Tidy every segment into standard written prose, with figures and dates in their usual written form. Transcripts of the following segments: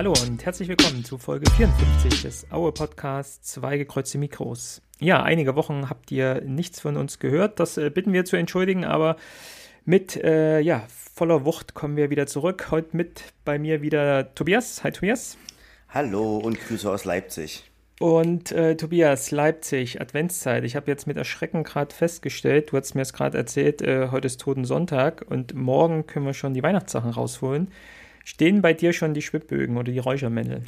Hallo und herzlich willkommen zu Folge 54 des Aue Podcasts Zwei gekreuzte Mikros. Ja, einige Wochen habt ihr nichts von uns gehört, das bitten wir zu entschuldigen, aber mit voller Wucht kommen wir wieder zurück. Heute mit bei mir wieder Tobias. Hi Tobias. Hallo und Grüße aus Leipzig. Und Tobias, Leipzig, Adventszeit. Ich habe jetzt mit Erschrecken gerade festgestellt, du hast mir es gerade erzählt, heute ist Totensonntag und morgen können wir schon die Weihnachtssachen rausholen. Stehen bei dir schon die Schwibbögen oder die Räuchermännel?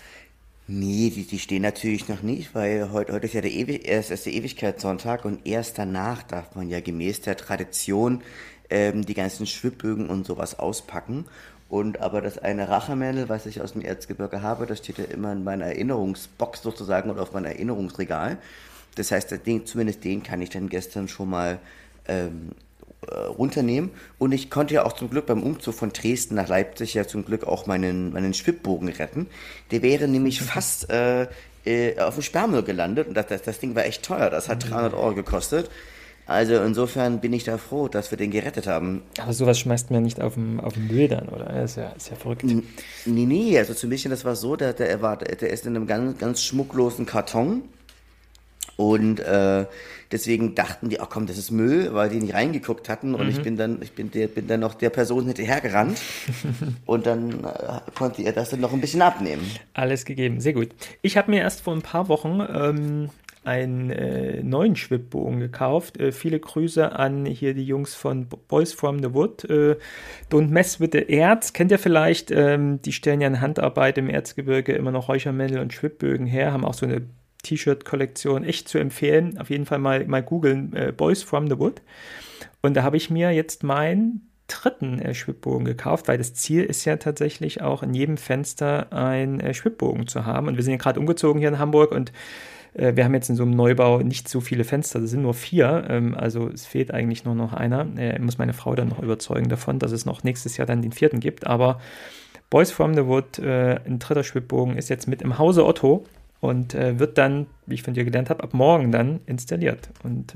Nee, die stehen natürlich noch nicht, weil heute ist ja erst ist der Ewigkeitssonntag und erst danach darf man ja gemäß der Tradition die ganzen Schwibbögen und sowas auspacken. Und aber das eine Rachemännel, was ich aus dem Erzgebirge habe, das steht ja immer in meiner Erinnerungsbox sozusagen oder auf meinem Erinnerungsregal. Das heißt, zumindest den kann ich dann gestern schon mal runternehmen. Und ich konnte ja auch zum Glück beim Umzug von Dresden nach Leipzig ja zum Glück auch meinen Schwibbogen retten. Der wäre nämlich fast auf dem Sperrmüll gelandet und das Ding war echt teuer. Das hat 300 Euro gekostet. Also insofern bin ich da froh, dass wir den gerettet haben. Aber sowas schmeißt man ja nicht auf den Müll dann, oder? Das ist ja verrückt. Nee, also zum Beispiel, das war so, der ist in einem ganz, ganz schmucklosen Karton. Und deswegen dachten die, ach komm, das ist Müll, weil die nicht reingeguckt hatten. Und ich bin dann noch der Person hinterhergerannt. Und dann konnte ihr das dann noch ein bisschen abnehmen. Alles gegeben, sehr gut. Ich habe mir erst vor ein paar Wochen einen neuen Schwibbogen gekauft. Viele Grüße an hier die Jungs von Boys from the Wood. Don't mess with the Erz. Kennt ihr vielleicht? Die stellen ja in Handarbeit im Erzgebirge immer noch Räuchermännel und Schwibbögen her. Haben auch so eine T-Shirt-Kollektion. Echt zu empfehlen. Auf jeden Fall mal googeln. Boys from the Wood. Und da habe ich mir jetzt meinen dritten Schwibbogen gekauft, weil das Ziel ist ja tatsächlich auch in jedem Fenster einen Schwibbogen zu haben. Und wir sind ja gerade umgezogen hier in Hamburg und wir haben jetzt in so einem Neubau nicht so viele Fenster, das sind nur 4, also es fehlt eigentlich nur noch einer. Muss meine Frau dann noch überzeugen davon, dass es noch nächstes Jahr dann den 4. gibt. Aber Boys from the Wood, ein dritter Schwibbogen, ist jetzt mit im Hause Otto und wird dann, wie ich von dir gelernt habe, ab morgen dann installiert. Und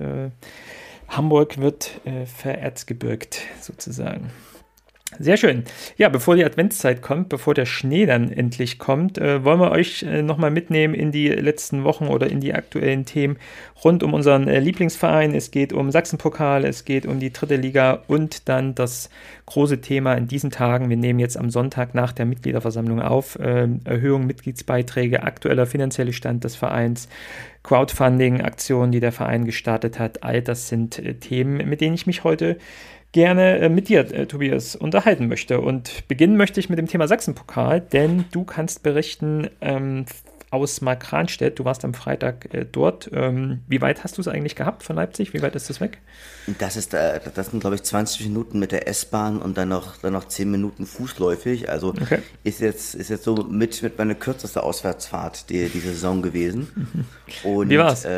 Hamburg wird vererzgebirgt sozusagen. Sehr schön. Ja, bevor die Adventszeit kommt, bevor der Schnee dann endlich kommt, wollen wir euch nochmal mitnehmen in die letzten Wochen oder in die aktuellen Themen rund um unseren Lieblingsverein. Es geht um Sachsenpokal, es geht um die 3. Liga und dann das große Thema in diesen Tagen. Wir nehmen jetzt am Sonntag nach der Mitgliederversammlung auf. Erhöhung Mitgliedsbeiträge, aktueller finanzieller Stand des Vereins, Crowdfunding-Aktionen, die der Verein gestartet hat. All das sind Themen, mit denen ich mich heute gerne mit dir, Tobias, unterhalten möchte. Und beginnen möchte ich mit dem Thema Sachsenpokal, denn du kannst berichten aus Markranstädt. Du warst am Freitag dort. Wie weit hast du es eigentlich gehabt von Leipzig? Wie weit ist das weg? Das sind, glaube ich, 20 Minuten mit der S-Bahn und dann noch 10 Minuten fußläufig. Also Okay. ist jetzt so mit meiner kürzeste Auswärtsfahrt diese Saison gewesen. Und, Wie war's?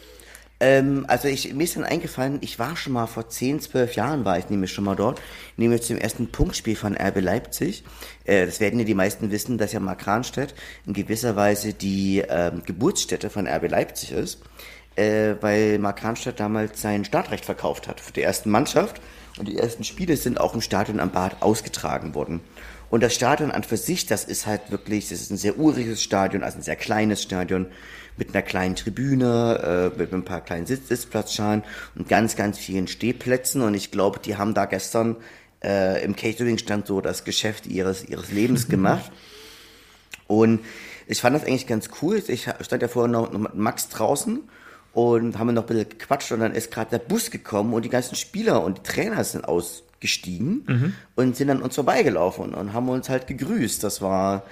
Also mir ist dann eingefallen, ich war schon mal vor 10, 12 Jahren war ich nämlich schon mal dort, nämlich zum ersten Punktspiel von RB Leipzig. Das werden ja die meisten wissen, dass ja Markranstädt in gewisser Weise die Geburtsstätte von RB Leipzig ist, weil Markranstädt damals sein Startrecht verkauft hat für die ersten Mannschaft und die ersten Spiele sind auch im Stadion am Bad ausgetragen worden. Und das Stadion an für sich, das ist ein sehr uriges Stadion, also ein sehr kleines Stadion, mit einer kleinen Tribüne, mit ein paar kleinen Sitzplatzschalen und ganz, ganz vielen Stehplätzen. Und ich glaube, die haben da gestern im Catering-Stand so das Geschäft ihres Lebens gemacht. Und ich fand das eigentlich ganz cool. Ich stand ja vorher noch mit Max draußen und haben noch ein bisschen gequatscht. Und dann ist gerade der Bus gekommen und die ganzen Spieler und die Trainer sind ausgestiegen und sind an uns vorbeigelaufen und haben uns halt gegrüßt. Das war...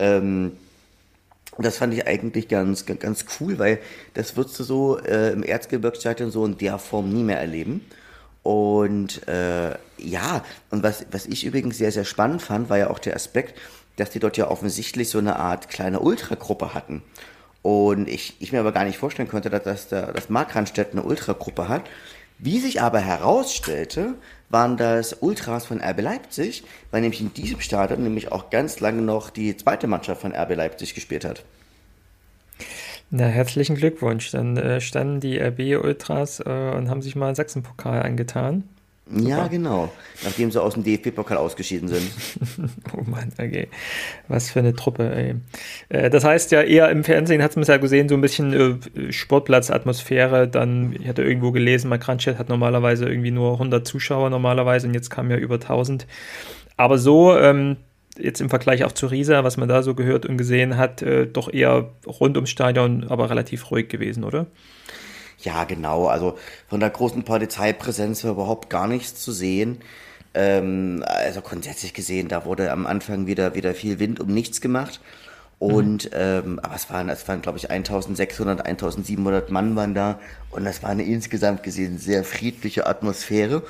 das fand ich eigentlich ganz, ganz cool, weil das würdest du so im Erzgebirgsstadion so in der Form nie mehr erleben. Und und was ich übrigens sehr, sehr spannend fand, war ja auch der Aspekt, dass die dort ja offensichtlich so eine Art kleine Ultragruppe hatten. Und ich mir aber gar nicht vorstellen konnte, dass Markranstädt eine Ultragruppe hat. Wie sich aber herausstellte, waren das Ultras von RB Leipzig, weil nämlich in diesem Stadion nämlich auch ganz lange noch die zweite Mannschaft von RB Leipzig gespielt hat. Na, herzlichen Glückwunsch. Dann standen die RB-Ultras und haben sich mal einen Sachsenpokal angetan. Ja, genau. Nachdem sie aus dem DFB-Pokal ausgeschieden sind. Oh Mann, okay. Was für eine Truppe, ey. Das heißt ja eher im Fernsehen hat man es ja gesehen, so ein bisschen Sportplatzatmosphäre. Dann, ich hatte irgendwo gelesen, Markranstädt hat normalerweise irgendwie nur 100 Zuschauer normalerweise und jetzt kamen ja über 1000. Aber so, jetzt im Vergleich auch zu Riesa, was man da so gehört und gesehen hat, doch eher rund ums Stadion, aber relativ ruhig gewesen, oder? Ja, genau. Also von der großen Polizeipräsenz war überhaupt gar nichts zu sehen. Also grundsätzlich gesehen, da wurde am Anfang wieder viel Wind um nichts gemacht. Und aber es waren glaube ich 1600, 1700 Mann waren da und das war eine insgesamt gesehen sehr friedliche Atmosphäre.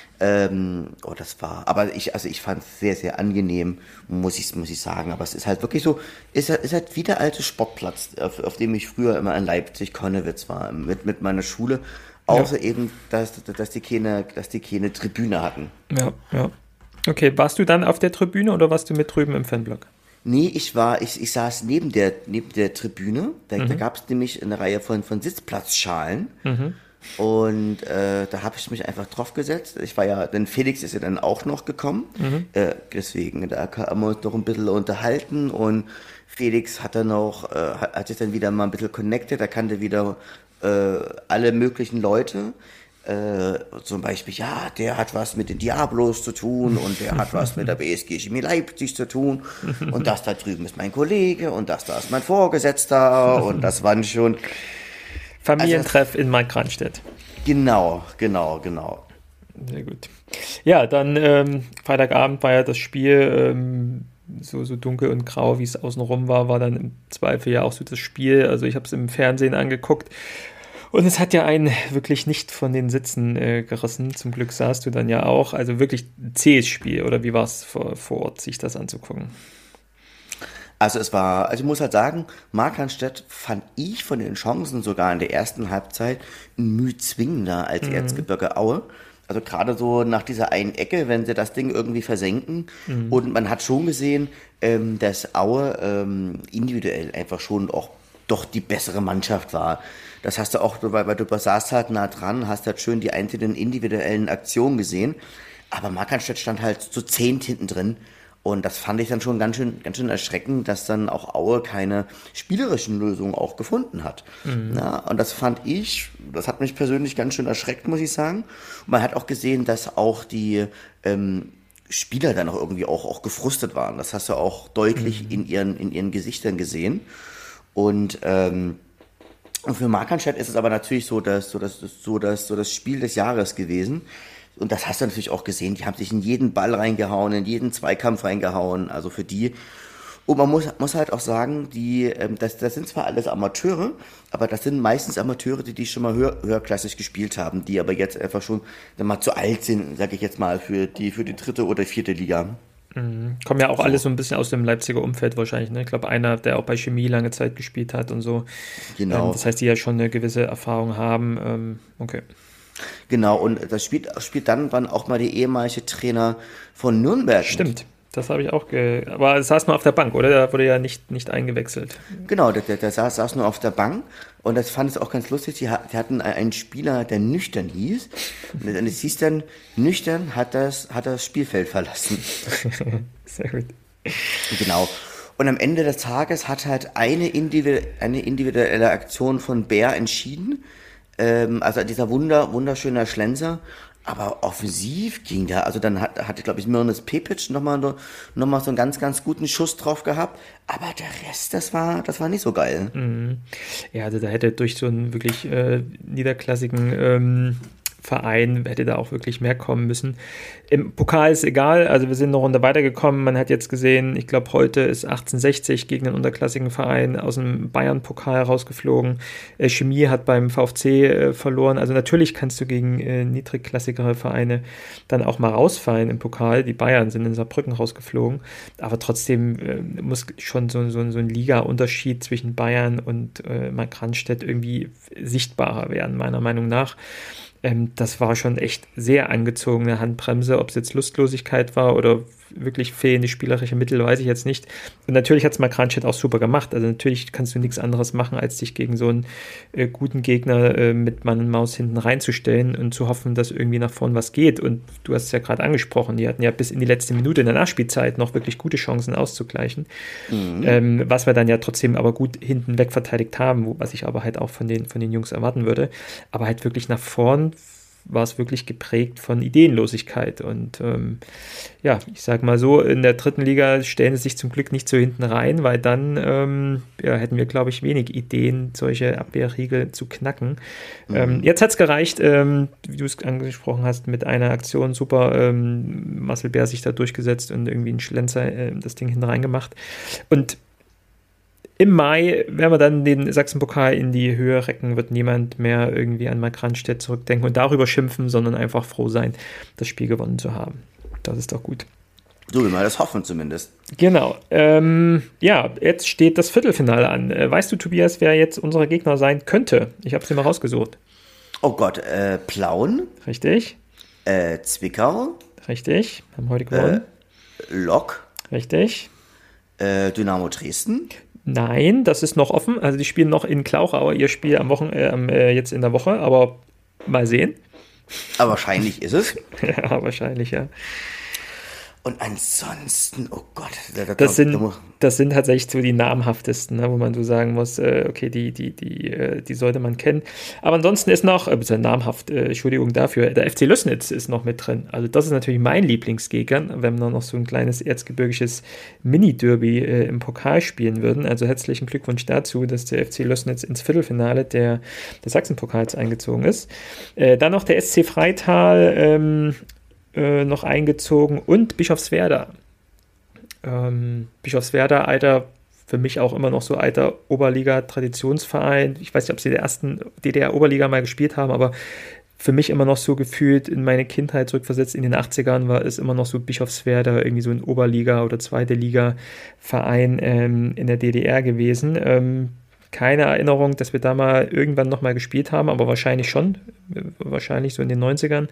Aber ich fand es sehr, sehr angenehm, muss ich sagen. Aber es ist halt wirklich so, ist halt wie der alte Sportplatz, auf dem ich früher immer in Leipzig-Konnewitz war, mit meiner Schule. Außer eben, dass die keine Tribüne hatten. Ja, ja. Okay, warst du dann auf der Tribüne oder warst du mit drüben im Fanblock? Nee, ich saß neben der Tribüne. Da gab es nämlich eine Reihe von Sitzplatzschalen. Und da habe ich mich einfach drauf gesetzt. Denn Felix ist ja dann auch noch gekommen. Deswegen, da haben wir uns noch ein bisschen unterhalten und Felix hat sich dann wieder mal ein bisschen connected. Er kannte wieder alle möglichen Leute. Zum Beispiel, ja, der hat was mit den Diablos zu tun und der hat was mit der BSG Chemie Leipzig zu tun und das da drüben ist mein Kollege und das da ist mein Vorgesetzter und das waren schon... Familientreff in Markranstädt. Genau. Sehr gut. Ja, dann Freitagabend war ja das Spiel, so dunkel und grau, wie es außenrum war dann im Zweifel ja auch so das Spiel. Also ich habe es im Fernsehen angeguckt und es hat ja einen wirklich nicht von den Sitzen gerissen. Zum Glück saßt du dann ja auch. Also wirklich ein zähes Spiel, oder wie war es vor Ort, sich das anzugucken? Also ich muss halt sagen, Markranstädt fand ich von den Chancen sogar in der ersten Halbzeit ein Mühe zwingender als Erzgebirge Aue. Also gerade so nach dieser einen Ecke, wenn sie das Ding irgendwie versenken. Und man hat schon gesehen, dass Aue individuell einfach schon auch doch die bessere Mannschaft war. Das hast du auch, weil du saßt halt nah dran, hast halt schön die einzelnen individuellen Aktionen gesehen. Aber Markranstädt stand halt so 10 hinten drin. Und das fand ich dann schon ganz schön erschreckend, dass dann auch Aue keine spielerischen Lösungen auch gefunden hat. Ja, und das hat mich persönlich ganz schön erschreckt, muss ich sagen. Und man hat auch gesehen, dass auch die Spieler dann auch irgendwie auch gefrustet waren. Das hast du auch deutlich in ihren Gesichtern gesehen. Und für Markranstädt ist es aber natürlich so das Spiel des Jahres gewesen. Und das hast du natürlich auch gesehen, die haben sich in jeden Ball reingehauen, in jeden Zweikampf reingehauen, also für die. Und man muss halt auch sagen, das sind zwar alles Amateure, aber das sind meistens Amateure, die schon mal höherklassig gespielt haben, die aber jetzt einfach schon mal zu alt sind, sage ich jetzt mal, für die 3. oder 4. Liga. Kommen ja auch alle so ein bisschen aus dem Leipziger Umfeld wahrscheinlich, ne? Ich glaube, einer, der auch bei Chemie lange Zeit gespielt hat und so. Genau. Das heißt, die ja schon eine gewisse Erfahrung haben. Okay. Genau, und das spielt dann auch mal die ehemalige Trainer von Nürnberg. Stimmt, das habe ich auch aber es saß nur auf der Bank, oder? Der wurde ja nicht eingewechselt. Genau, der saß nur auf der Bank und das fand ich auch ganz lustig. Die hatten einen Spieler, der Nüchtern hieß. Und es hieß dann, Nüchtern hat das Spielfeld verlassen. Sehr gut. Genau. Und am Ende des Tages hat halt eine individuelle Aktion von Bär entschieden. Also dieser wunderschöner Schlenzer, aber offensiv ging der, also dann hatte glaube ich, Mirnes Pepic nochmal so einen ganz, ganz guten Schuss drauf gehabt, aber der Rest, das war nicht so geil. Ja, also da hätte durch so einen wirklich niederklassigen Verein hätte da auch wirklich mehr kommen müssen. Im Pokal ist egal, also wir sind eine Runde weitergekommen. Man hat jetzt gesehen, ich glaube, heute ist 1860 gegen einen unterklassigen Verein aus dem Bayern-Pokal rausgeflogen. Chemie hat beim VfC verloren. Also natürlich kannst du gegen niedrigklassigere Vereine dann auch mal rausfallen im Pokal. Die Bayern sind in Saarbrücken rausgeflogen. Aber trotzdem muss schon so ein Liga-Unterschied zwischen Bayern und Markranstädt irgendwie sichtbarer werden, meiner Meinung nach. Das war schon echt sehr angezogene Handbremse, ob es jetzt Lustlosigkeit war oder wirklich fehlende spielerische Mittel, weiß ich jetzt nicht. Und natürlich hat es Markranstädt auch super gemacht. Also natürlich kannst du nichts anderes machen, als dich gegen so einen guten Gegner mit Mann und Maus hinten reinzustellen und zu hoffen, dass irgendwie nach vorn was geht. Und du hast es ja gerade angesprochen, die hatten ja bis in die letzte Minute in der Nachspielzeit noch wirklich gute Chancen auszugleichen. Was wir dann ja trotzdem aber gut hinten weg verteidigt haben, was ich aber halt auch von den Jungs erwarten würde. Aber halt wirklich nach vorn war es wirklich geprägt von Ideenlosigkeit. Und ich sag mal so, in der dritten Liga stellen sie sich zum Glück nicht so hinten rein, weil dann hätten wir, glaube ich, wenig Ideen, solche Abwehrriegel zu knacken. Jetzt hat es gereicht, wie du es angesprochen hast, mit einer Aktion super. Marcel Bär sich da durchgesetzt und irgendwie einen Schlenzer das Ding hinten reingemacht. Und im Mai, wenn wir dann den Sachsenpokal in die Höhe recken, wird niemand mehr irgendwie an Markranstädt zurückdenken und darüber schimpfen, sondern einfach froh sein, das Spiel gewonnen zu haben. Das ist doch gut. So will man das hoffen zumindest. Genau. Jetzt steht das Viertelfinale an. Weißt du, Tobias, wer jetzt unser Gegner sein könnte? Ich habe es dir mal rausgesucht. Oh Gott, Plauen. Richtig. Zwickau. Richtig. Haben heute gewonnen. Lok. Richtig. Dynamo Dresden. Nein, das ist noch offen. Also die spielen noch in Klauchau ihr Spiel jetzt in der Woche, aber mal sehen. Aber wahrscheinlich ist es. Ja, wahrscheinlich, ja. Und ansonsten, oh Gott. Das sind tatsächlich so die namhaftesten, ne, wo man so sagen muss, okay, die sollte man kennen. Aber ansonsten ist noch, namhaft, Entschuldigung dafür, der FC Lößnitz ist noch mit drin. Also das ist natürlich mein Lieblingsgegner, wenn wir noch so ein kleines erzgebirgisches Mini-Derby im Pokal spielen würden. Also herzlichen Glückwunsch dazu, dass der FC Lößnitz ins Viertelfinale des Sachsenpokals eingezogen ist. Dann noch der SC Freital, noch eingezogen und Bischofswerda. Bischofswerda, für mich auch immer noch so alter Oberliga-Traditionsverein. Ich weiß nicht, ob sie der ersten DDR-Oberliga mal gespielt haben, aber für mich immer noch so gefühlt in meine Kindheit zurückversetzt in den 80ern war es immer noch so Bischofswerda, irgendwie so ein Oberliga- oder zweite Liga-Verein in der DDR gewesen. Keine Erinnerung, dass wir da mal irgendwann nochmal gespielt haben, aber wahrscheinlich schon. Wahrscheinlich so in den 90ern.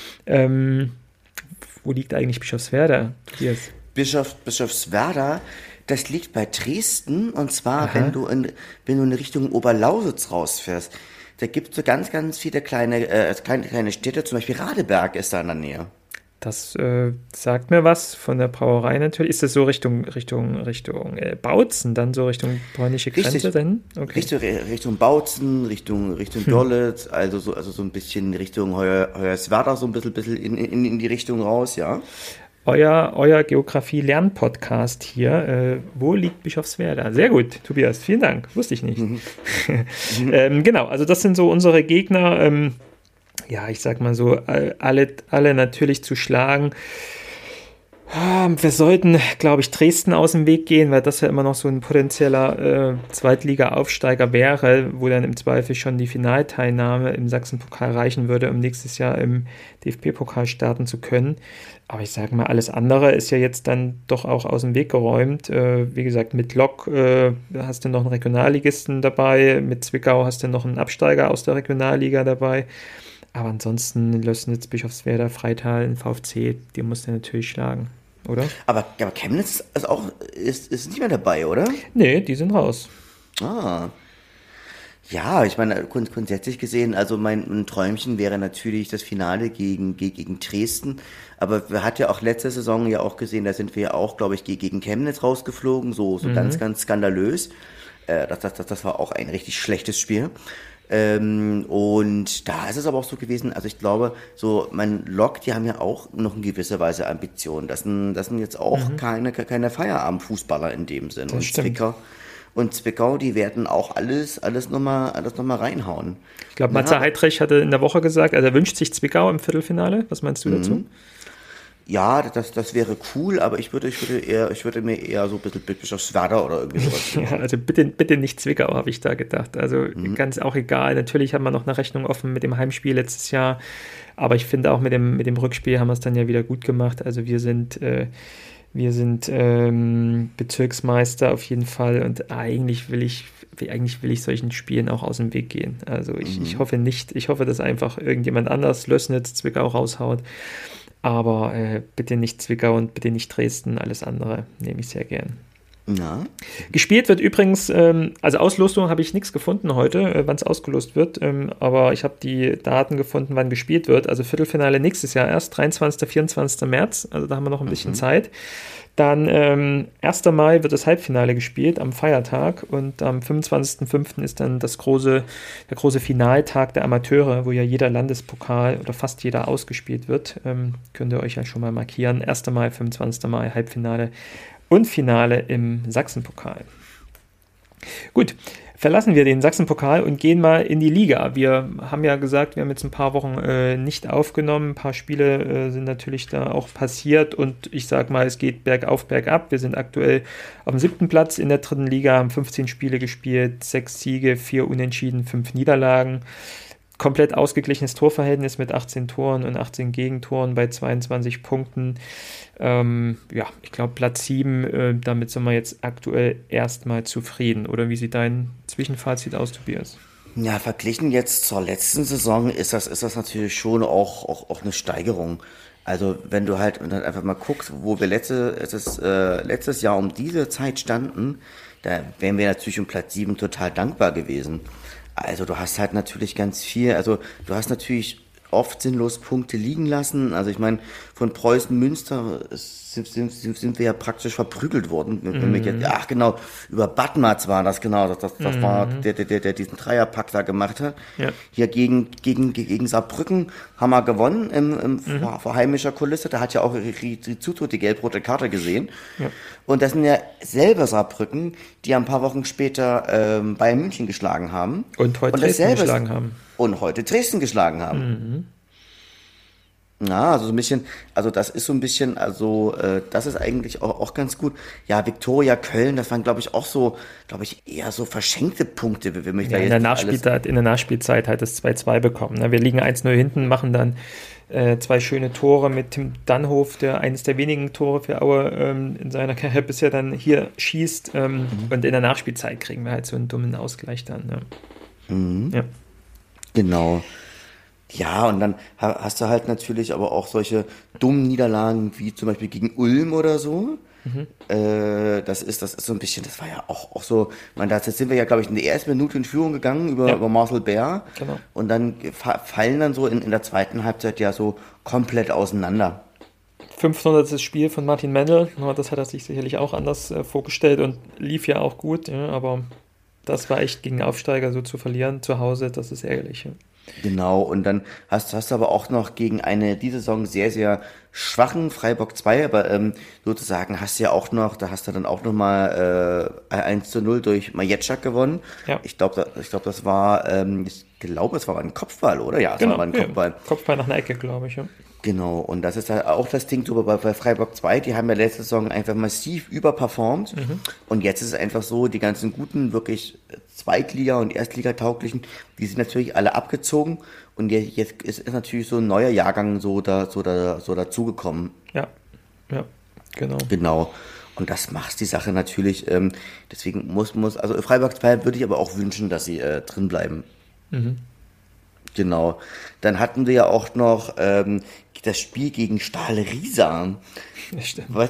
Wo liegt eigentlich Bischofswerda? Bischofswerda, das liegt bei Dresden, und zwar, wenn du in Richtung Oberlausitz rausfährst. Da gibt es so ganz, ganz viele kleine Städte, zum Beispiel Radeberg ist da in der Nähe. Das sagt mir was von der Brauerei natürlich. Ist das so Richtung Bautzen, dann so Richtung polnische Grenze? Dann? Okay. Richtung Bautzen, Richtung Görlitz, also so ein bisschen Richtung Hoyerswerda, so ein bisschen in die Richtung raus, ja. Euer Geografie-Lern-Podcast hier. Wo liegt Bischofswerda? Sehr gut, Tobias, vielen Dank. Wusste ich nicht. Genau, also das sind so unsere Gegner. Ich sag mal so, alle natürlich zu schlagen. Wir sollten, glaube ich, Dresden aus dem Weg gehen, weil das ja immer noch so ein potenzieller Zweitliga-Aufsteiger wäre, wo dann im Zweifel schon die Finalteilnahme im Sachsenpokal reichen würde, um nächstes Jahr im DFB-Pokal starten zu können. Aber ich sage mal, alles andere ist ja jetzt dann doch auch aus dem Weg geräumt. Wie gesagt, mit Lok hast du noch einen Regionalligisten dabei, mit Zwickau hast du noch einen Absteiger aus der Regionalliga dabei. Aber ansonsten Lößnitz, Bischofswerda, Freital, VfC, die musst du natürlich schlagen, oder? Aber Chemnitz ist nicht mehr dabei, oder? Nee, die sind raus. Ah. Ja, ich meine, grundsätzlich gesehen, also mein Träumchen wäre natürlich das Finale gegen Dresden. Aber wir hatten ja auch letzte Saison ja auch gesehen, da sind wir ja auch, glaube ich, gegen Chemnitz rausgeflogen, so ganz, ganz skandalös. Das war auch ein richtig schlechtes Spiel. Und da ist es aber auch so gewesen, also ich glaube, so mein Lok, die haben ja auch noch in gewisser Weise Ambitionen. Das sind jetzt auch keine Feierabendfußballer in dem Sinn. Und Zwickau, die werden auch alles nochmal reinhauen. Ich glaube, Matze Heidrich hatte in der Woche gesagt, also er wünscht sich Zwickau im Viertelfinale. Was meinst du dazu? Ja, das wäre cool, aber ich würde mir eher so ein bisschen Bischofswerda oder irgendwie sowas. Ja, also bitte nicht Zwickau, habe ich da gedacht. Also ganz auch egal. Natürlich haben wir noch eine Rechnung offen mit dem Heimspiel letztes Jahr, aber ich finde auch mit dem Rückspiel haben wir es dann ja wieder gut gemacht. Also wir sind Bezirksmeister auf jeden Fall und eigentlich will ich solchen Spielen auch aus dem Weg gehen. Also ich hoffe nicht, dass einfach irgendjemand anders Lößnitz, Zwickau raushaut. Aber bitte nicht Zwickau und bitte nicht Dresden, alles andere nehme ich sehr gern. Ja. Gespielt wird übrigens, also Auslosung habe ich nichts gefunden heute, wann es ausgelost wird, aber ich habe die Daten gefunden, wann gespielt wird. Also Viertelfinale nächstes Jahr erst, 23., 24. März, also da haben wir noch ein bisschen Zeit. Dann 1. Mai wird das Halbfinale gespielt am Feiertag und am 25.05. ist dann der große Finaltag der Amateure, wo ja jeder Landespokal oder fast jeder ausgespielt wird. Könnt ihr euch ja schon mal markieren. 1. Mai, 25. Mai, Halbfinale und Finale im Sachsenpokal. Gut, verlassen wir den Sachsenpokal und gehen mal in die Liga. Wir haben ja gesagt, wir haben jetzt ein paar Wochen nicht aufgenommen. Ein paar Spiele sind natürlich da auch passiert und ich sag mal, es geht bergauf, bergab. Wir sind aktuell auf dem 7. Platz in der 3. Liga, haben 15 Spiele gespielt, 6 Siege, 4 Unentschieden, 5 Niederlagen. Komplett ausgeglichenes Torverhältnis mit 18 Toren und 18 Gegentoren bei 22 Punkten. Ich glaube Platz 7, damit sind wir jetzt aktuell erstmal zufrieden. Oder wie sieht dein Zwischenfazit aus, Tobias? Ja, verglichen jetzt zur letzten Saison ist das natürlich schon auch eine Steigerung. Also wenn du halt dann einfach mal guckst, wo wir letztes Jahr um diese Zeit standen, da wären wir natürlich um Platz 7 total dankbar gewesen. Also du hast halt natürlich ganz viel, also du hast natürlich oft sinnlos Punkte liegen lassen. Also ich meine, von Preußen Münster sind wir ja praktisch verprügelt worden. Ach genau, über Badmatz war das, genau. Das war der diesen Dreierpack da gemacht hat. Ja. Hier gegen Saarbrücken haben wir gewonnen vor heimischer Kulisse. Da hat ja auch Rizzuto die gelb-rote Karte gesehen. Ja. Und das sind ja selber Saarbrücken, die ein paar Wochen später Bayern München geschlagen haben. Und heute Dresden geschlagen haben. Und heute Dresden geschlagen haben. Ja, also so ein bisschen, also das ist so ein bisschen, also das ist eigentlich auch ganz gut. Ja, Viktoria Köln, das waren glaube ich eher so verschenkte Punkte, wenn mich da jetzt in der Nachspielzeit hat es 2-2 bekommen. Ne? Wir liegen 1-0 hinten, machen dann 2 schöne Tore mit Tim Dannhof, der eines der wenigen Tore für Aue in seiner Karriere bisher dann hier schießt. Und in der Nachspielzeit kriegen wir halt so einen dummen Ausgleich dann. Ja. Genau. Ja, und dann hast du halt natürlich aber auch solche dummen Niederlagen wie zum Beispiel gegen Ulm oder so. Das ist so ein bisschen, das war ja auch so, da sind wir ja, glaube ich, in der ersten Minute in Führung gegangen über Marcel Bär. Genau. Und dann fallen dann so in der zweiten Halbzeit ja so komplett auseinander. 500. Spiel von Martin Mendel, das hat er sich sicherlich auch anders vorgestellt und lief ja auch gut, ja, aber das war echt gegen Aufsteiger so zu verlieren zu Hause, das ist ärgerlich. Ja. Genau, und dann hast du aber auch noch gegen diese Saison sehr, sehr schwachen Freiburg 2, aber sozusagen hast du ja auch noch, da hast du dann auch noch mal 1-0 durch Majetschak gewonnen. Ja. Ich glaube, das war, es war ein Kopfball, oder? Ja, es war ein Kopfball. Kopfball nach einer Ecke, glaube ich, ja. Genau, und das ist halt auch das Ding so bei Freiburg 2, die haben ja letzte Saison einfach massiv überperformt und jetzt ist es einfach so, die ganzen guten, wirklich Zweitliga- und Erstligatauglichen, die sind natürlich alle abgezogen und jetzt ist natürlich so ein neuer Jahrgang so dazugekommen. Ja, genau. Genau. Und das macht die Sache natürlich, deswegen also Freiburg 2 würde ich aber auch wünschen, dass sie drin bleiben. Genau. Dann hatten wir ja auch noch das Spiel gegen Stahl Riesa. Stimmt. Was?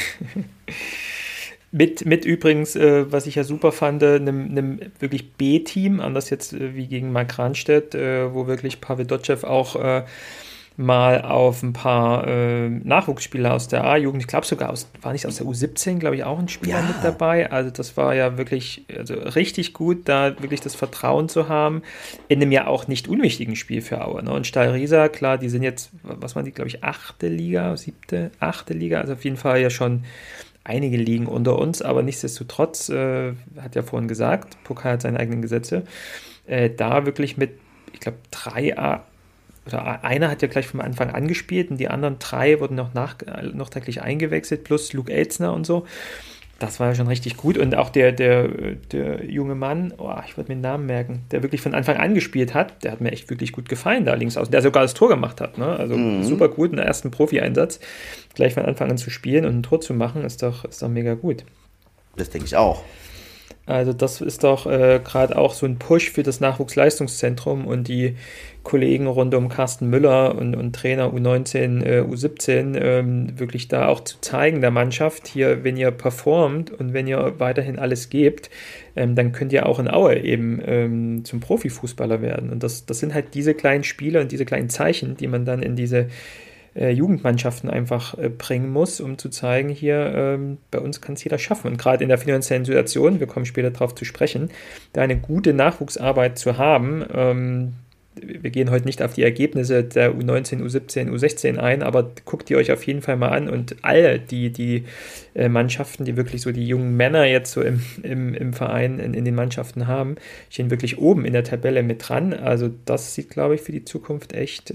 Mit übrigens, was ich ja super fand, einem wirklich B-Team, anders jetzt wie gegen Mark Ranstedt, wo wirklich Pavel Dotschew auch mal auf ein paar Nachwuchsspieler aus der A-Jugend, ich glaube sogar war nicht aus der U17, glaube ich, auch ein Spieler mit dabei. Also das war ja wirklich richtig gut, da wirklich das Vertrauen zu haben, in einem ja auch nicht unwichtigen Spiel für Aue. Ne? Und Stahl Riesa, klar, die sind jetzt, was waren die, glaube ich, 8. Liga, 7., 8. Liga, also auf jeden Fall ja schon einige Ligen unter uns, aber nichtsdestotrotz, hat ja vorhin gesagt, Pokal hat seine eigenen Gesetze, da wirklich mit, ich glaube, 3 oder einer hat ja gleich vom Anfang an gespielt und die anderen 3 wurden noch nachträglich eingewechselt, plus Luke Elzner und so. Das war ja schon richtig gut. Und auch der junge Mann, ich würde mir den Namen merken, der wirklich von Anfang an gespielt hat, der hat mir echt wirklich gut gefallen da links außen, der sogar das Tor gemacht hat. Ne? Also super gut, in der ersten Profi-Einsatz, gleich von Anfang an zu spielen und ein Tor zu machen, ist doch mega gut. Das denke ich auch. Also das ist doch gerade auch so ein Push für das Nachwuchsleistungszentrum und die Kollegen rund um Carsten Müller und Trainer U19, U17, wirklich da auch zu zeigen der Mannschaft, hier, wenn ihr performt und wenn ihr weiterhin alles gebt, dann könnt ihr auch in Aue eben zum Profifußballer werden. Und das sind halt diese kleinen Spiele und diese kleinen Zeichen, die man dann in diese Jugendmannschaften einfach bringen muss, um zu zeigen, hier bei uns kann es jeder schaffen. Und gerade in der finanziellen Situation, wir kommen später darauf zu sprechen, da eine gute Nachwuchsarbeit zu haben. Wir gehen heute nicht auf die Ergebnisse der U19, U17, U16 ein, aber guckt die euch auf jeden Fall mal an und all die Mannschaften, die wirklich so die jungen Männer jetzt so im Verein, in den Mannschaften haben, stehen wirklich oben in der Tabelle mit dran. Also das sieht, glaube ich, für die Zukunft echt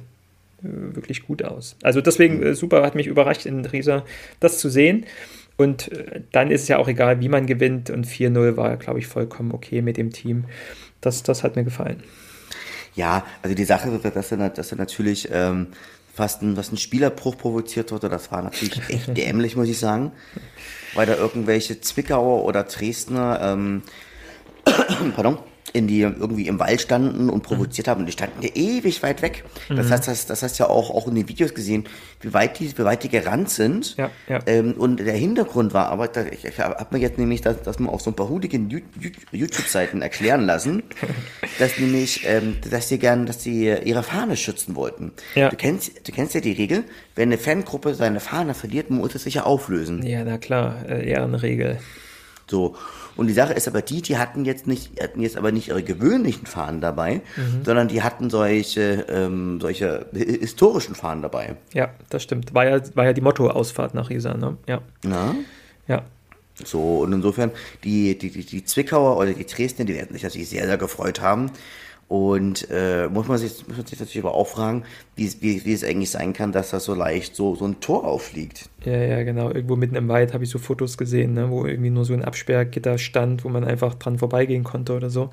wirklich gut aus. Also deswegen super, hat mich überrascht in Riesa das zu sehen. Und dann ist es ja auch egal, wie man gewinnt. Und 4-0 war, glaube ich, vollkommen okay mit dem Team. Das hat mir gefallen. Ja, also die Sache, dass er natürlich was ein Spielerbruch provoziert wurde, das war natürlich echt dämlich, muss ich sagen. Weil da irgendwelche Zwickauer oder Dresdner pardon, die irgendwie im Wald standen und provoziert haben. Und die standen ja ewig weit weg. Das hast ja auch in den Videos gesehen, wie weit die gerannt sind. Ja. Und der Hintergrund war, aber ich habe mir jetzt nämlich das mal auf so ein paar hutigen YouTube-Seiten erklären lassen, dass nämlich, dass sie ihre Fahne schützen wollten. Ja. Du kennst ja die Regel, wenn eine Fangruppe seine Fahne verliert, muss es sich ja auflösen. Ja, na klar, Ehrenregel. So. Und die Sache ist aber die hatten jetzt aber nicht ihre gewöhnlichen Fahnen dabei, sondern die hatten solche historischen Fahnen dabei. Ja, das stimmt. War ja die Motto-Ausfahrt nach Riesa, ne? Ja. Na? Ja. So, und insofern, die Zwickauer oder die Dresdner, die werden sich natürlich sehr, sehr gefreut haben. Und muss man sich natürlich aber auch fragen, wie es eigentlich sein kann, dass da so leicht so ein Tor auffliegt. Ja, genau. Irgendwo mitten im Wald habe ich so Fotos gesehen, ne, wo irgendwie nur so ein Absperrgitter stand, wo man einfach dran vorbeigehen konnte oder so.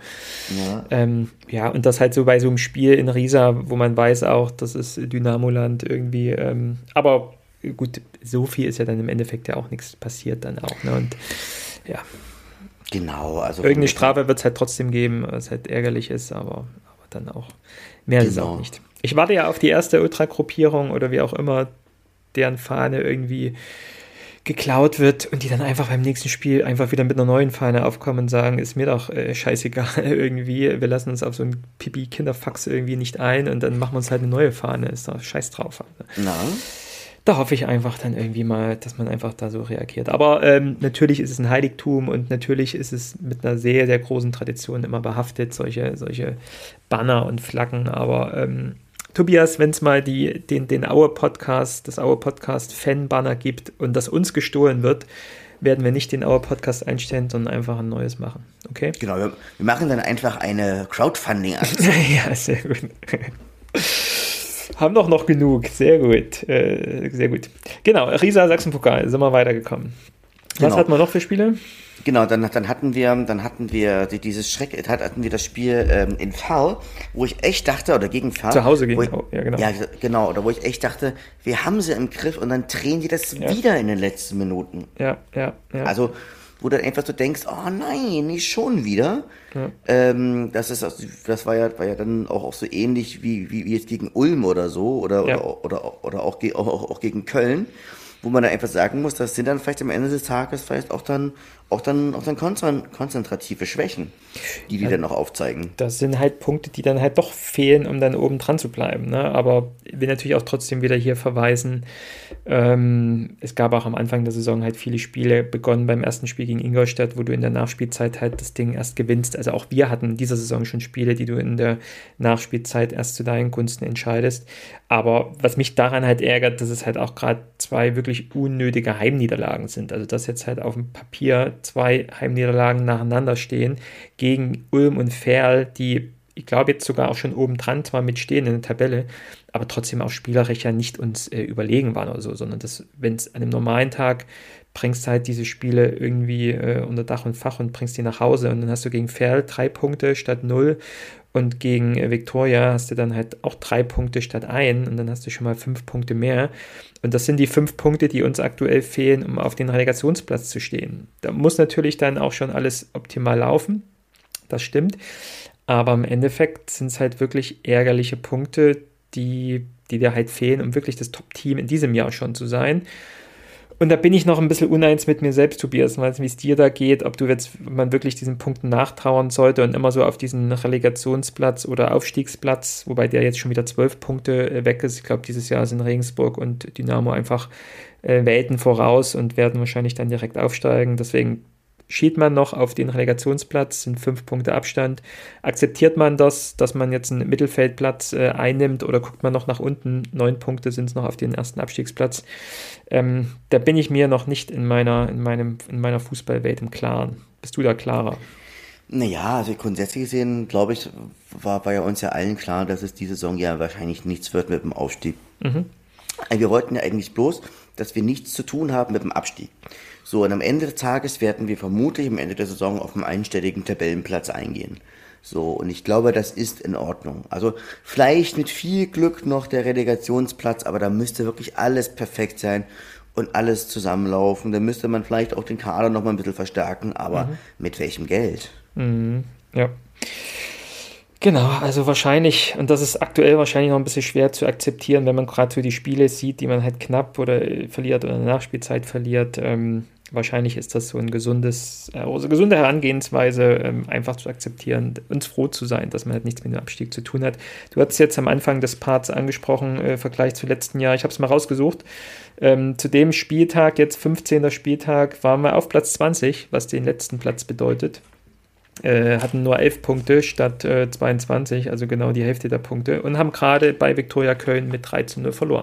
Ja, und das halt so bei so einem Spiel in Riesa, wo man weiß auch, das ist Dynamoland irgendwie. Aber gut, so viel ist ja dann im Endeffekt ja auch nichts passiert dann auch. Ne? Und ja. Genau, also irgendeine Strafe wird es halt trotzdem geben, was halt ärgerlich ist, aber dann auch mehr ist es auch nicht. Ich warte ja auf die erste Ultragruppierung oder wie auch immer, deren Fahne irgendwie geklaut wird und die dann einfach beim nächsten Spiel einfach wieder mit einer neuen Fahne aufkommen und sagen, ist mir doch scheißegal irgendwie, wir lassen uns auf so einen Pipi-Kinderfax irgendwie nicht ein und dann machen wir uns halt eine neue Fahne, ist doch scheiß drauf. Na? Da hoffe ich einfach dann irgendwie mal, dass man einfach da so reagiert. Aber natürlich ist es ein Heiligtum und natürlich ist es mit einer sehr, sehr großen Tradition immer behaftet, solche Banner und Flaggen. Aber Tobias, wenn es mal den Aue-Podcast, das Aue-Podcast-Fan-Banner gibt und das uns gestohlen wird, werden wir nicht den Aue-Podcast einstellen, sondern einfach ein neues machen. Okay? Genau, wir machen dann einfach eine Crowdfunding-Aktion. Ja, sehr gut. Haben doch noch genug. Sehr gut. Sehr gut. Genau, Riesa Sachsenpokal, sind wir weitergekommen. Was hatten wir noch für Spiele? Genau, dann hatten wir das Spiel in Verl, wo ich echt dachte, oder gegen Verl. Zu Hause gegen, ja genau. Ja, genau, oder wo ich echt dachte, wir haben sie im Griff und dann drehen die das wieder in den letzten Minuten. Ja. Also, wo du dann einfach so denkst, oh nein, nicht schon wieder. Ja. Das war ja dann auch so ähnlich wie jetzt gegen Ulm oder so, oder auch gegen Köln, wo man dann einfach sagen muss, das sind dann vielleicht am Ende des Tages vielleicht auch dann konzentrative Schwächen, die dann noch aufzeigen. Das sind halt Punkte, die dann halt doch fehlen, um dann oben dran zu bleiben. Ne? Aber ich will natürlich auch trotzdem wieder hier verweisen, es gab auch am Anfang der Saison halt viele Spiele, begonnen beim ersten Spiel gegen Ingolstadt, wo du in der Nachspielzeit halt das Ding erst gewinnst. Also auch wir hatten in dieser Saison schon Spiele, die du in der Nachspielzeit erst zu deinen Gunsten entscheidest. Aber was mich daran halt ärgert, dass es halt auch gerade 2 wirklich unnötige Heimniederlagen sind. Also dass jetzt halt auf dem Papier 2 Heimniederlagen nacheinander stehen gegen Ulm und Verl, die, ich glaube, jetzt sogar auch schon oben dran zwar mitstehen in der Tabelle, aber trotzdem auch spielerisch ja nicht uns überlegen waren oder so, sondern wenn es an einem normalen Tag bringst du halt diese Spiele irgendwie unter Dach und Fach und bringst die nach Hause und dann hast du gegen Verl 3 Punkte statt 0 Und gegen Viktoria hast du dann halt auch 3 Punkte statt 1 und dann hast du schon mal 5 Punkte mehr. Und das sind die 5 Punkte, die uns aktuell fehlen, um auf den Relegationsplatz zu stehen. Da muss natürlich dann auch schon alles optimal laufen. Das stimmt. Aber im Endeffekt sind es halt wirklich ärgerliche Punkte, die dir halt fehlen, um wirklich das Top-Team in diesem Jahr schon zu sein. Und da bin ich noch ein bisschen uneins mit mir selbst, Tobias, wie es dir da geht, ob man wirklich diesen Punkten nachtrauern sollte und immer so auf diesen Relegationsplatz oder Aufstiegsplatz, wobei der jetzt schon wieder 12 Punkte weg ist. Ich glaube, dieses Jahr sind Regensburg und Dynamo einfach Welten voraus und werden wahrscheinlich dann direkt aufsteigen. Deswegen schied man noch auf den Relegationsplatz, sind 5 Punkte Abstand. Akzeptiert man das, dass man jetzt einen Mittelfeldplatz einnimmt oder guckt man noch nach unten? 9 Punkte sind es noch auf den ersten Abstiegsplatz. Da bin ich mir noch nicht in meiner Fußballwelt im Klaren. Bist du da klarer? Naja, also grundsätzlich gesehen, glaube ich, war ja uns ja allen klar, dass es diese Saison ja wahrscheinlich nichts wird mit dem Aufstieg. Wir wollten ja eigentlich bloß, dass wir nichts zu tun haben mit dem Abstieg. So, und am Ende des Tages werden wir vermutlich am Ende der Saison auf einen einstelligen Tabellenplatz eingehen. So, und ich glaube, das ist in Ordnung. Also vielleicht mit viel Glück noch der Relegationsplatz, aber da müsste wirklich alles perfekt sein und alles zusammenlaufen. Da müsste man vielleicht auch den Kader noch mal ein bisschen verstärken, aber mit welchem Geld? Ja. Genau, also wahrscheinlich, und das ist aktuell wahrscheinlich noch ein bisschen schwer zu akzeptieren, wenn man gerade so die Spiele sieht, die man halt knapp oder verliert oder in der Nachspielzeit verliert. Wahrscheinlich ist das so ein gesunde Herangehensweise, einfach zu akzeptieren, uns froh zu sein, dass man halt nichts mit dem Abstieg zu tun hat. Du hattest jetzt am Anfang des Parts angesprochen, Vergleich zu letzten Jahr. Ich habe es mal rausgesucht. Zu dem Spieltag, jetzt 15. Spieltag, waren wir auf Platz 20, was den letzten Platz bedeutet. Hatten nur 11 Punkte statt 22, also genau die Hälfte der Punkte und haben gerade bei Viktoria Köln mit 3:0 verloren.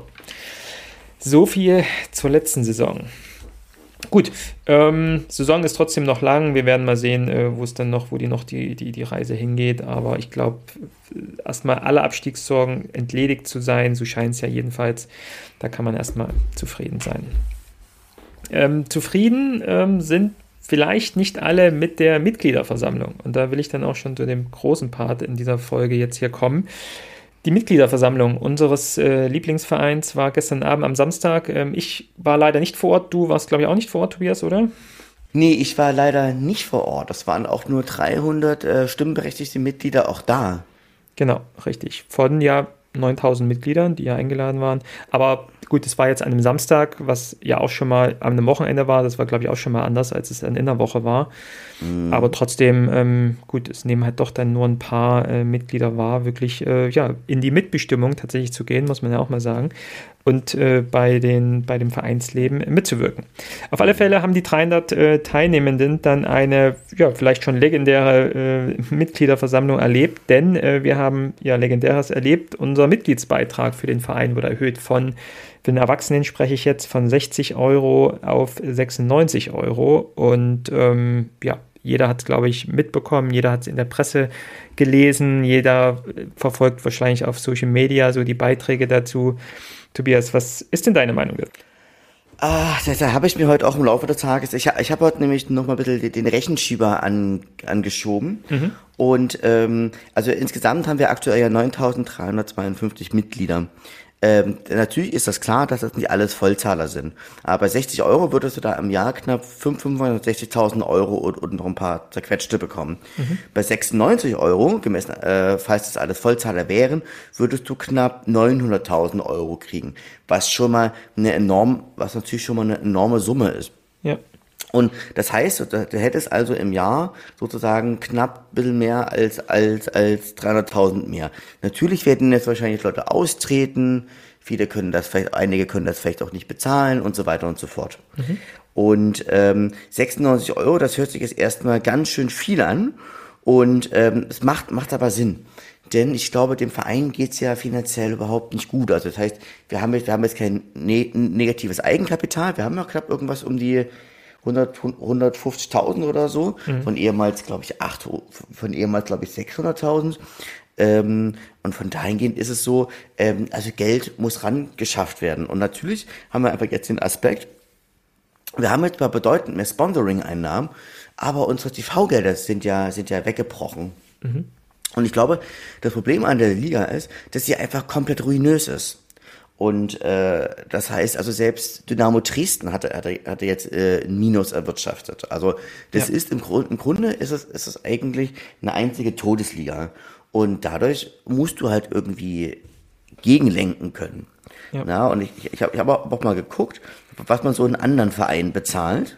So viel zur letzten Saison. Gut, Saison ist trotzdem noch lang. Wir werden mal sehen, wo die Reise hingeht. Aber ich glaube, erstmal alle Abstiegssorgen entledigt zu sein, so scheint es ja jedenfalls. Da kann man erstmal zufrieden sein. Zufrieden sind vielleicht nicht alle mit der Mitgliederversammlung. Und da will ich dann auch schon zu dem großen Part in dieser Folge jetzt hier kommen. Die Mitgliederversammlung unseres Lieblingsvereins war gestern Abend am Samstag. Ich war leider nicht vor Ort. Du warst, glaube ich, auch nicht vor Ort, Tobias, oder? Nee, ich war leider nicht vor Ort. Es waren auch nur 300 stimmberechtigte Mitglieder auch da. Genau, richtig. Von 9.000 Mitgliedern, die ja eingeladen waren. Aber gut, es war jetzt an einem Samstag, was ja auch schon mal an einem Wochenende war. Das war, glaube ich, auch schon mal anders, als es in der Woche war. Aber trotzdem, gut, es nehmen halt doch dann nur ein paar Mitglieder wahr, wirklich in die Mitbestimmung tatsächlich zu gehen, muss man ja auch mal sagen. Und bei dem Vereinsleben mitzuwirken. Auf alle Fälle haben die 300 Teilnehmenden dann eine, vielleicht schon legendäre Mitgliederversammlung erlebt, denn wir haben Legendäres erlebt. Unser Mitgliedsbeitrag für den Verein wurde erhöht für den Erwachsenen spreche ich jetzt von 60 Euro auf 96 Euro und jeder hat es, glaube ich, mitbekommen, jeder hat es in der Presse gelesen, jeder verfolgt wahrscheinlich auf Social Media so die Beiträge dazu. Tobias, was ist denn deine Meinung dazu? Da habe ich mir heute auch im Laufe des Tages, ich habe heute nämlich noch mal ein bisschen den Rechenschieber angeschoben. Und also insgesamt haben wir aktuell ja 9.352 Mitglieder. Natürlich ist das klar, dass das nicht alles Vollzahler sind. Aber bei 60 Euro würdest du da im Jahr knapp 560.000 Euro und noch ein paar zerquetschte bekommen. Bei 96 Euro, gemessen, falls das alles Vollzahler wären, würdest du knapp 900.000 Euro kriegen. Was natürlich schon mal eine enorme Summe ist. Ja. Und das heißt, du hättest also im Jahr sozusagen knapp ein bisschen mehr als 300.000 mehr. Natürlich werden jetzt wahrscheinlich Leute austreten, einige können das vielleicht auch nicht bezahlen und so weiter und so fort. Und 96 Euro, das hört sich jetzt erstmal ganz schön viel an und es macht aber Sinn. Denn ich glaube, dem Verein geht's ja finanziell überhaupt nicht gut. Also das heißt, wir haben jetzt kein negatives Eigenkapital, wir haben ja knapp irgendwas um die 150.000 oder so, von ehemals, glaube ich, 600.000. Und von dahingehend ist es so, also Geld muss rangeschafft werden. Und natürlich haben wir einfach jetzt den Aspekt, wir haben jetzt mal bedeutend mehr Sponsoring-Einnahmen, aber unsere TV-Gelder sind ja weggebrochen. Und ich glaube, das Problem an der Liga ist, dass sie einfach komplett ruinös ist. Und das heißt, also selbst Dynamo Dresden hatte jetzt ein Minus erwirtschaftet. Also das ist im Grunde ist es eigentlich eine einzige Todesliga. Und dadurch musst du halt irgendwie gegenlenken können. Ja. Na, und ich hab auch mal geguckt, was man so in anderen Vereinen bezahlt.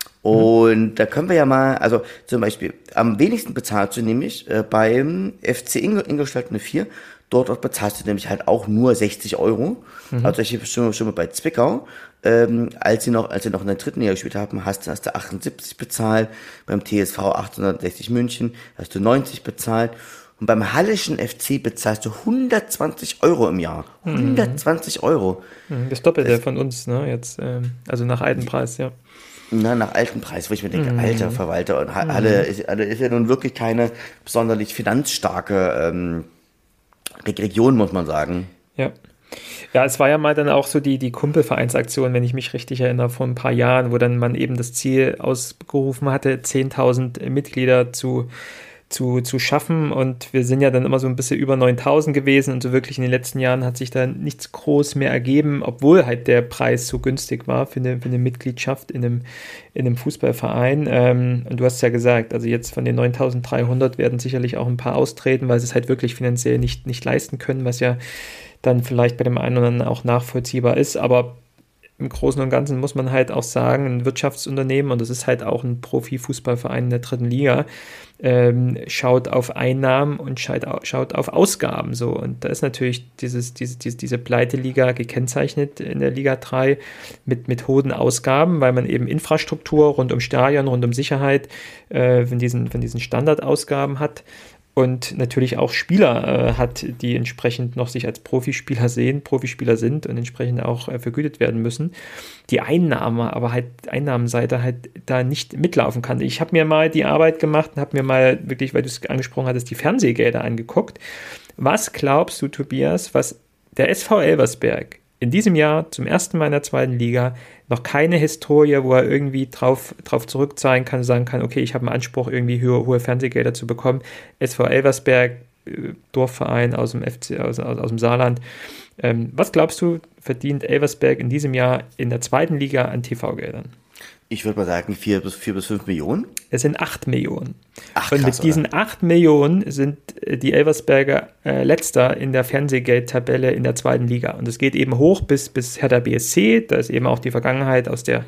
Und da können wir ja mal, also zum Beispiel, am wenigsten bezahlst du nämlich beim FC Ingolstadt 04. Dort bezahlst du nämlich halt auch nur 60 Euro. Also ich schon mal bei Zwickau, als sie noch in der dritten Liga gespielt haben, hast du 78 bezahlt. Beim TSV 1860 München hast du 90 bezahlt. Und beim Hallischen FC bezahlst du 120 Euro im Jahr. 120 Euro. Das Doppelte von uns, ne? Jetzt, also nach altem Preis, ja. Na, nach altem Preis, wo ich mir denke, alter Verwalter, und Halle ist ja nun wirklich keine sonderlich finanzstarke Region, muss man sagen. Ja. Ja, es war ja mal dann auch so die Kumpelvereinsaktion, wenn ich mich richtig erinnere, vor ein paar Jahren, wo dann man eben das Ziel ausgerufen hatte, 10.000 Mitglieder zu schaffen, und wir sind ja dann immer so ein bisschen über 9.000 gewesen, und so wirklich in den letzten Jahren hat sich da nichts groß mehr ergeben, obwohl halt der Preis so günstig war für eine Mitgliedschaft in einem Fußballverein. Und du hast ja gesagt, also jetzt von den 9.300 werden sicherlich auch ein paar austreten, weil sie es halt wirklich finanziell nicht leisten können, was ja dann vielleicht bei dem einen oder anderen auch nachvollziehbar ist, aber im Großen und Ganzen muss man halt auch sagen, ein Wirtschaftsunternehmen, und das ist halt auch ein Profifußballverein in der dritten Liga, schaut auf Einnahmen und schaut auf Ausgaben, so. Und da ist natürlich diese Pleiteliga gekennzeichnet in der Liga 3 mit hohen Ausgaben, weil man eben Infrastruktur rund um Stadion, rund um Sicherheit von diesen Standardausgaben hat. Und natürlich auch Spieler hat, die entsprechend noch sich als Profispieler sind und entsprechend auch vergütet werden müssen. Die Einnahmenseite halt da nicht mitlaufen kann. Ich habe mir mal die Arbeit gemacht und habe mir mal wirklich, weil du es angesprochen hattest, die Fernsehgelder angeguckt. Was glaubst du, Tobias, was der SV Elversberg in diesem Jahr zum ersten Mal in der zweiten Liga, noch keine Historie, wo er irgendwie drauf zurückzahlen kann, sagen kann, okay, ich habe einen Anspruch, irgendwie hohe Fernsehgelder zu bekommen. SV Elversberg, Dorfverein aus dem Saarland. Was glaubst du, verdient Elversberg in diesem Jahr in der zweiten Liga an TV-Geldern? Ich würde mal sagen 4 bis 5 Millionen. Es sind 8 Millionen. Ach, und krass, mit diesen 8 Millionen sind die Elversberger Letzter in der Fernsehgeldtabelle in der zweiten Liga. Und es geht eben hoch bis Hertha BSC. Da ist eben auch die Vergangenheit aus der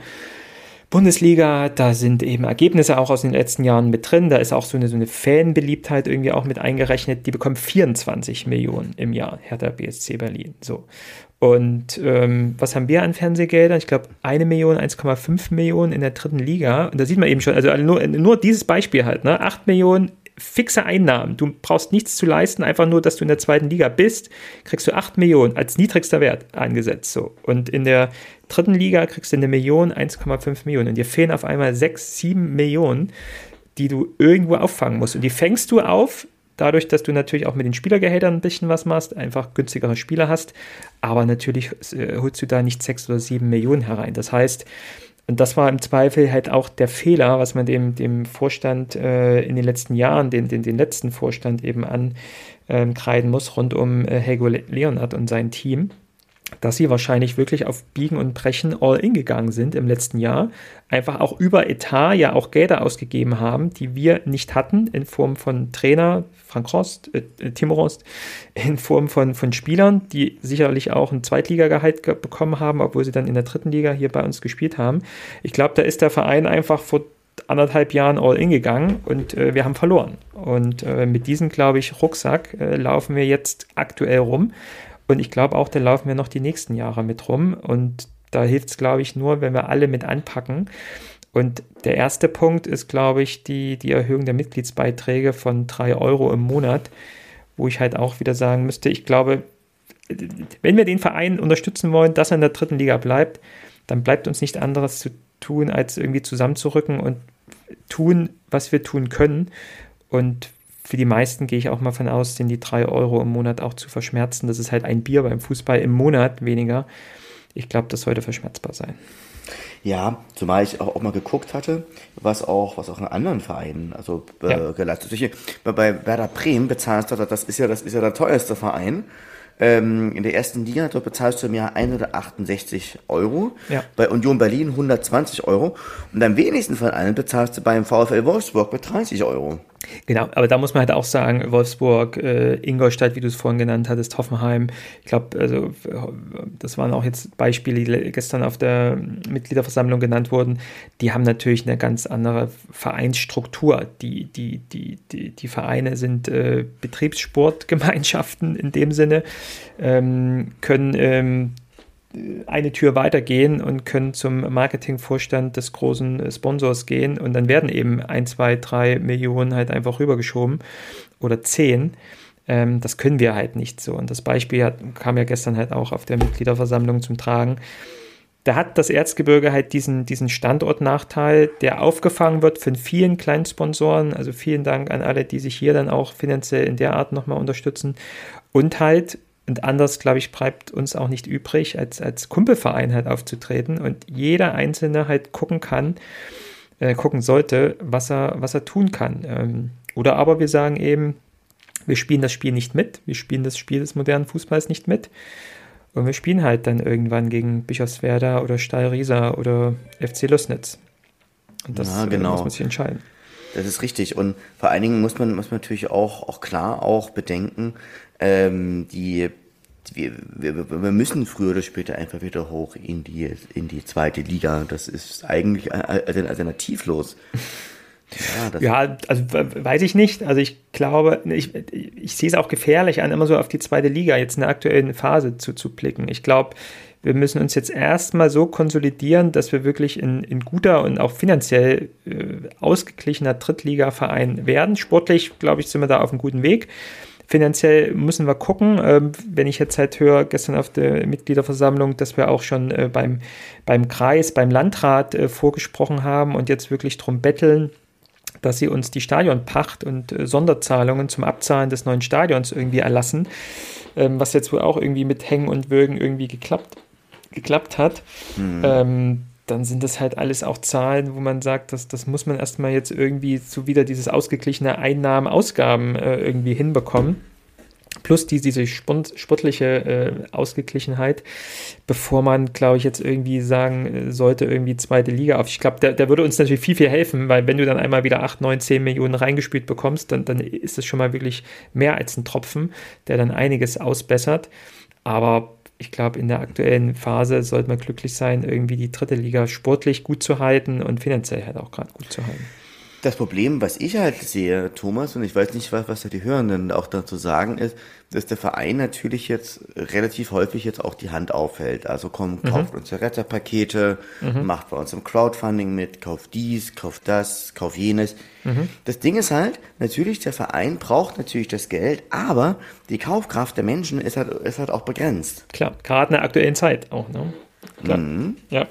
Bundesliga. Da sind eben Ergebnisse auch aus den letzten Jahren mit drin. Da ist auch so eine Fanbeliebtheit irgendwie auch mit eingerechnet. Die bekommen 24 Millionen im Jahr, Hertha BSC Berlin. So. Und was haben wir an Fernsehgeldern? Ich glaube 1 Million, 1,5 Millionen in der dritten Liga. Und da sieht man eben schon, also nur dieses Beispiel halt, ne? 8 Millionen fixe Einnahmen. Du brauchst nichts zu leisten, einfach nur, dass du in der zweiten Liga bist, kriegst du 8 Millionen als niedrigster Wert angesetzt. So. Und in der dritten Liga kriegst du 1 Million, 1,5 Millionen. Und dir fehlen auf einmal 6, 7 Millionen, die du irgendwo auffangen musst. Und die fängst du auf, dadurch, dass du natürlich auch mit den Spielergehältern ein bisschen was machst, einfach günstigere Spieler hast, aber natürlich holst du da nicht 6 oder 7 Millionen herein. Das heißt, und das war im Zweifel halt auch der Fehler, was man dem Vorstand in den letzten Jahren, den letzten Vorstand eben ankreiden muss, rund um Helgo Leonard und sein Team, dass sie wahrscheinlich wirklich auf Biegen und Brechen all-in gegangen sind im letzten Jahr, einfach auch über Etat ja auch Gelder ausgegeben haben, die wir nicht hatten, in Form von Trainer, Timo Rost, in Form von Spielern, die sicherlich auch ein Zweitligagehalt bekommen haben, obwohl sie dann in der dritten Liga hier bei uns gespielt haben. Ich glaube, da ist der Verein einfach vor 1,5 Jahren all-in gegangen und wir haben verloren. Und mit diesem, glaube ich, Rucksack laufen wir jetzt aktuell rum. Und ich glaube auch, da laufen wir noch die nächsten Jahre mit rum. Und da hilft es, glaube ich, nur, wenn wir alle mit anpacken. Und der erste Punkt ist, glaube ich, die Erhöhung der Mitgliedsbeiträge von 3 Euro im Monat, wo ich halt auch wieder sagen müsste, ich glaube, wenn wir den Verein unterstützen wollen, dass er in der dritten Liga bleibt, dann bleibt uns nichts anderes zu tun, als irgendwie zusammenzurücken und tun, was wir tun können. Und für die meisten gehe ich auch mal von aus, sind die 3 Euro im Monat auch zu verschmerzen. Das ist halt ein Bier beim Fußball im Monat weniger. Ich glaube, das sollte verschmerzbar sein. Ja, zumal ich auch mal geguckt hatte, was auch in anderen Vereinen also geleistet wird. Bei Werder Bremen bezahlst du, das ist ja der teuerste Verein. In der ersten Liga, dort bezahlst du im Jahr 168 Euro. Ja. Bei Union Berlin 120 Euro. Und am wenigsten von allen bezahlst du beim VfL Wolfsburg mit 30 Euro. Genau, aber da muss man halt auch sagen, Wolfsburg, Ingolstadt, wie du es vorhin genannt hattest, Hoffenheim, ich glaube, also das waren auch jetzt Beispiele, die gestern auf der Mitgliederversammlung genannt wurden, die haben natürlich eine ganz andere Vereinsstruktur. Die Vereine sind Betriebssportgemeinschaften in dem Sinne, können eine Tür weitergehen und können zum Marketingvorstand des großen Sponsors gehen und dann werden eben 1, 2, 3 Millionen halt einfach rübergeschoben oder 10. Das können wir halt nicht so. Und das Beispiel kam ja gestern halt auch auf der Mitgliederversammlung zum Tragen. Da hat das Erzgebirge halt diesen Standortnachteil, der aufgefangen wird von vielen kleinen Sponsoren. Also vielen Dank an alle, die sich hier dann auch finanziell in der Art nochmal unterstützen. Und anders, glaube ich, bleibt uns auch nicht übrig, als Kumpelverein halt aufzutreten und jeder Einzelne halt gucken sollte, was er tun kann. Oder aber wir sagen eben, wir spielen das Spiel nicht mit, wir spielen das Spiel des modernen Fußballs nicht mit und wir spielen halt dann irgendwann gegen Bischofswerda oder Steil Riesa oder FC Lößnitz. Und das muss man sich entscheiden. Das ist richtig. Und vor allen Dingen muss man natürlich auch klar bedenken, wir müssen früher oder später einfach wieder hoch in die zweite Liga. Das ist eigentlich alternativlos. Ja, also weiß ich nicht. Also ich glaube, ich sehe es auch gefährlich an, immer so auf die zweite Liga jetzt in der aktuellen Phase zu blicken. Ich glaube, wir müssen uns jetzt erstmal so konsolidieren, dass wir wirklich in guter und auch finanziell ausgeglichener Drittliga-Verein werden. Sportlich, glaube ich, sind wir da auf einem guten Weg. Finanziell müssen wir gucken. Wenn ich jetzt halt höre, gestern auf der Mitgliederversammlung, dass wir auch schon beim Kreis, beim Landrat vorgesprochen haben und jetzt wirklich drum betteln, dass sie uns die Stadionpacht und Sonderzahlungen zum Abzahlen des neuen Stadions irgendwie erlassen, was jetzt wohl auch irgendwie mit Hängen und Würgen irgendwie geklappt hat. Dann sind das halt alles auch Zahlen, wo man sagt, das muss man erstmal jetzt irgendwie so wieder dieses ausgeglichene Einnahmen-Ausgaben irgendwie hinbekommen. Plus diese sportliche Ausgeglichenheit, bevor man, glaube ich, jetzt irgendwie sagen sollte, irgendwie zweite Liga auf. Ich glaube, der würde uns natürlich viel, viel helfen, weil wenn du dann einmal wieder 8, 9, 10 Millionen reingespielt bekommst, dann ist es schon mal wirklich mehr als ein Tropfen, der dann einiges ausbessert. Aber ich glaube, in der aktuellen Phase sollte man glücklich sein, irgendwie die dritte Liga sportlich gut zu halten und finanziell halt auch gerade gut zu halten. Das Problem, was ich halt sehe, Thomas, und ich weiß nicht, was da die Hörenden auch dazu sagen, ist, dass der Verein natürlich jetzt relativ häufig jetzt auch die Hand aufhält. Also kauft unsere Retterpakete, macht bei uns im Crowdfunding mit, kauft dies, kauft das, kauft jenes. Das Ding ist halt, natürlich, der Verein braucht natürlich das Geld, aber die Kaufkraft der Menschen ist halt auch begrenzt. Klar, gerade in der aktuellen Zeit auch, ne? Klar. Ja.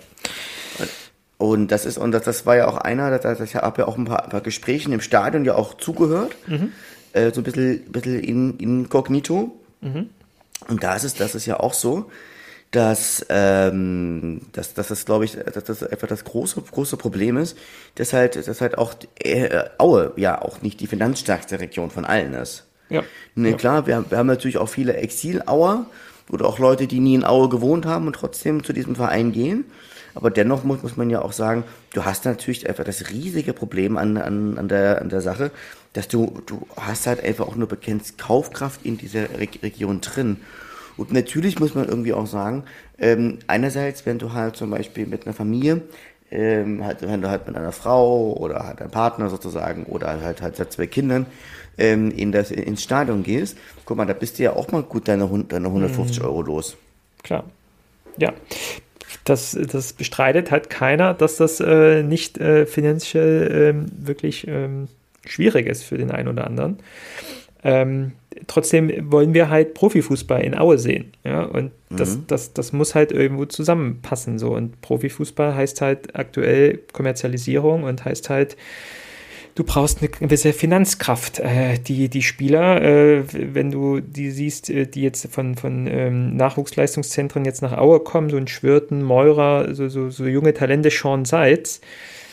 Und das war ja auch einer, ich habe ja auch ein paar Gesprächen im Stadion ja auch zugehört, so ein bisschen inkognito. Und das ist ja auch so, dass das glaube ich, dass das einfach das große Problem ist, dass halt auch Aue ja auch nicht die finanzstärkste Region von allen ist. Ja. Ne, klar, wir haben natürlich auch viele Exil-Auer oder auch Leute, die nie in Aue gewohnt haben und trotzdem zu diesem Verein gehen. Aber dennoch muss man ja auch sagen, du hast natürlich einfach das riesige Problem an der Sache, dass du hast halt einfach auch nur begrenzt Kaufkraft in dieser Region drin. Und natürlich muss man irgendwie auch sagen, einerseits, wenn du halt zum Beispiel mit einer Familie, wenn du halt mit einer Frau oder halt einem Partner sozusagen oder halt seit 2 Kindern ins Stadion gehst, guck mal, da bist du ja auch mal gut deine 150 Euro los. Klar, ja. Das bestreitet halt keiner, dass das nicht finanziell wirklich schwierig ist für den einen oder anderen. Trotzdem wollen wir halt Profifußball in Aue sehen. Ja? Und das muss halt irgendwo zusammenpassen. So. Und Profifußball heißt halt aktuell Kommerzialisierung und heißt halt Du brauchst eine gewisse Finanzkraft. Die Spieler, wenn du die siehst, die jetzt von Nachwuchsleistungszentren jetzt nach Aue kommen, so ein Schwirten, Meurer, so junge Talente, Sean Seitz,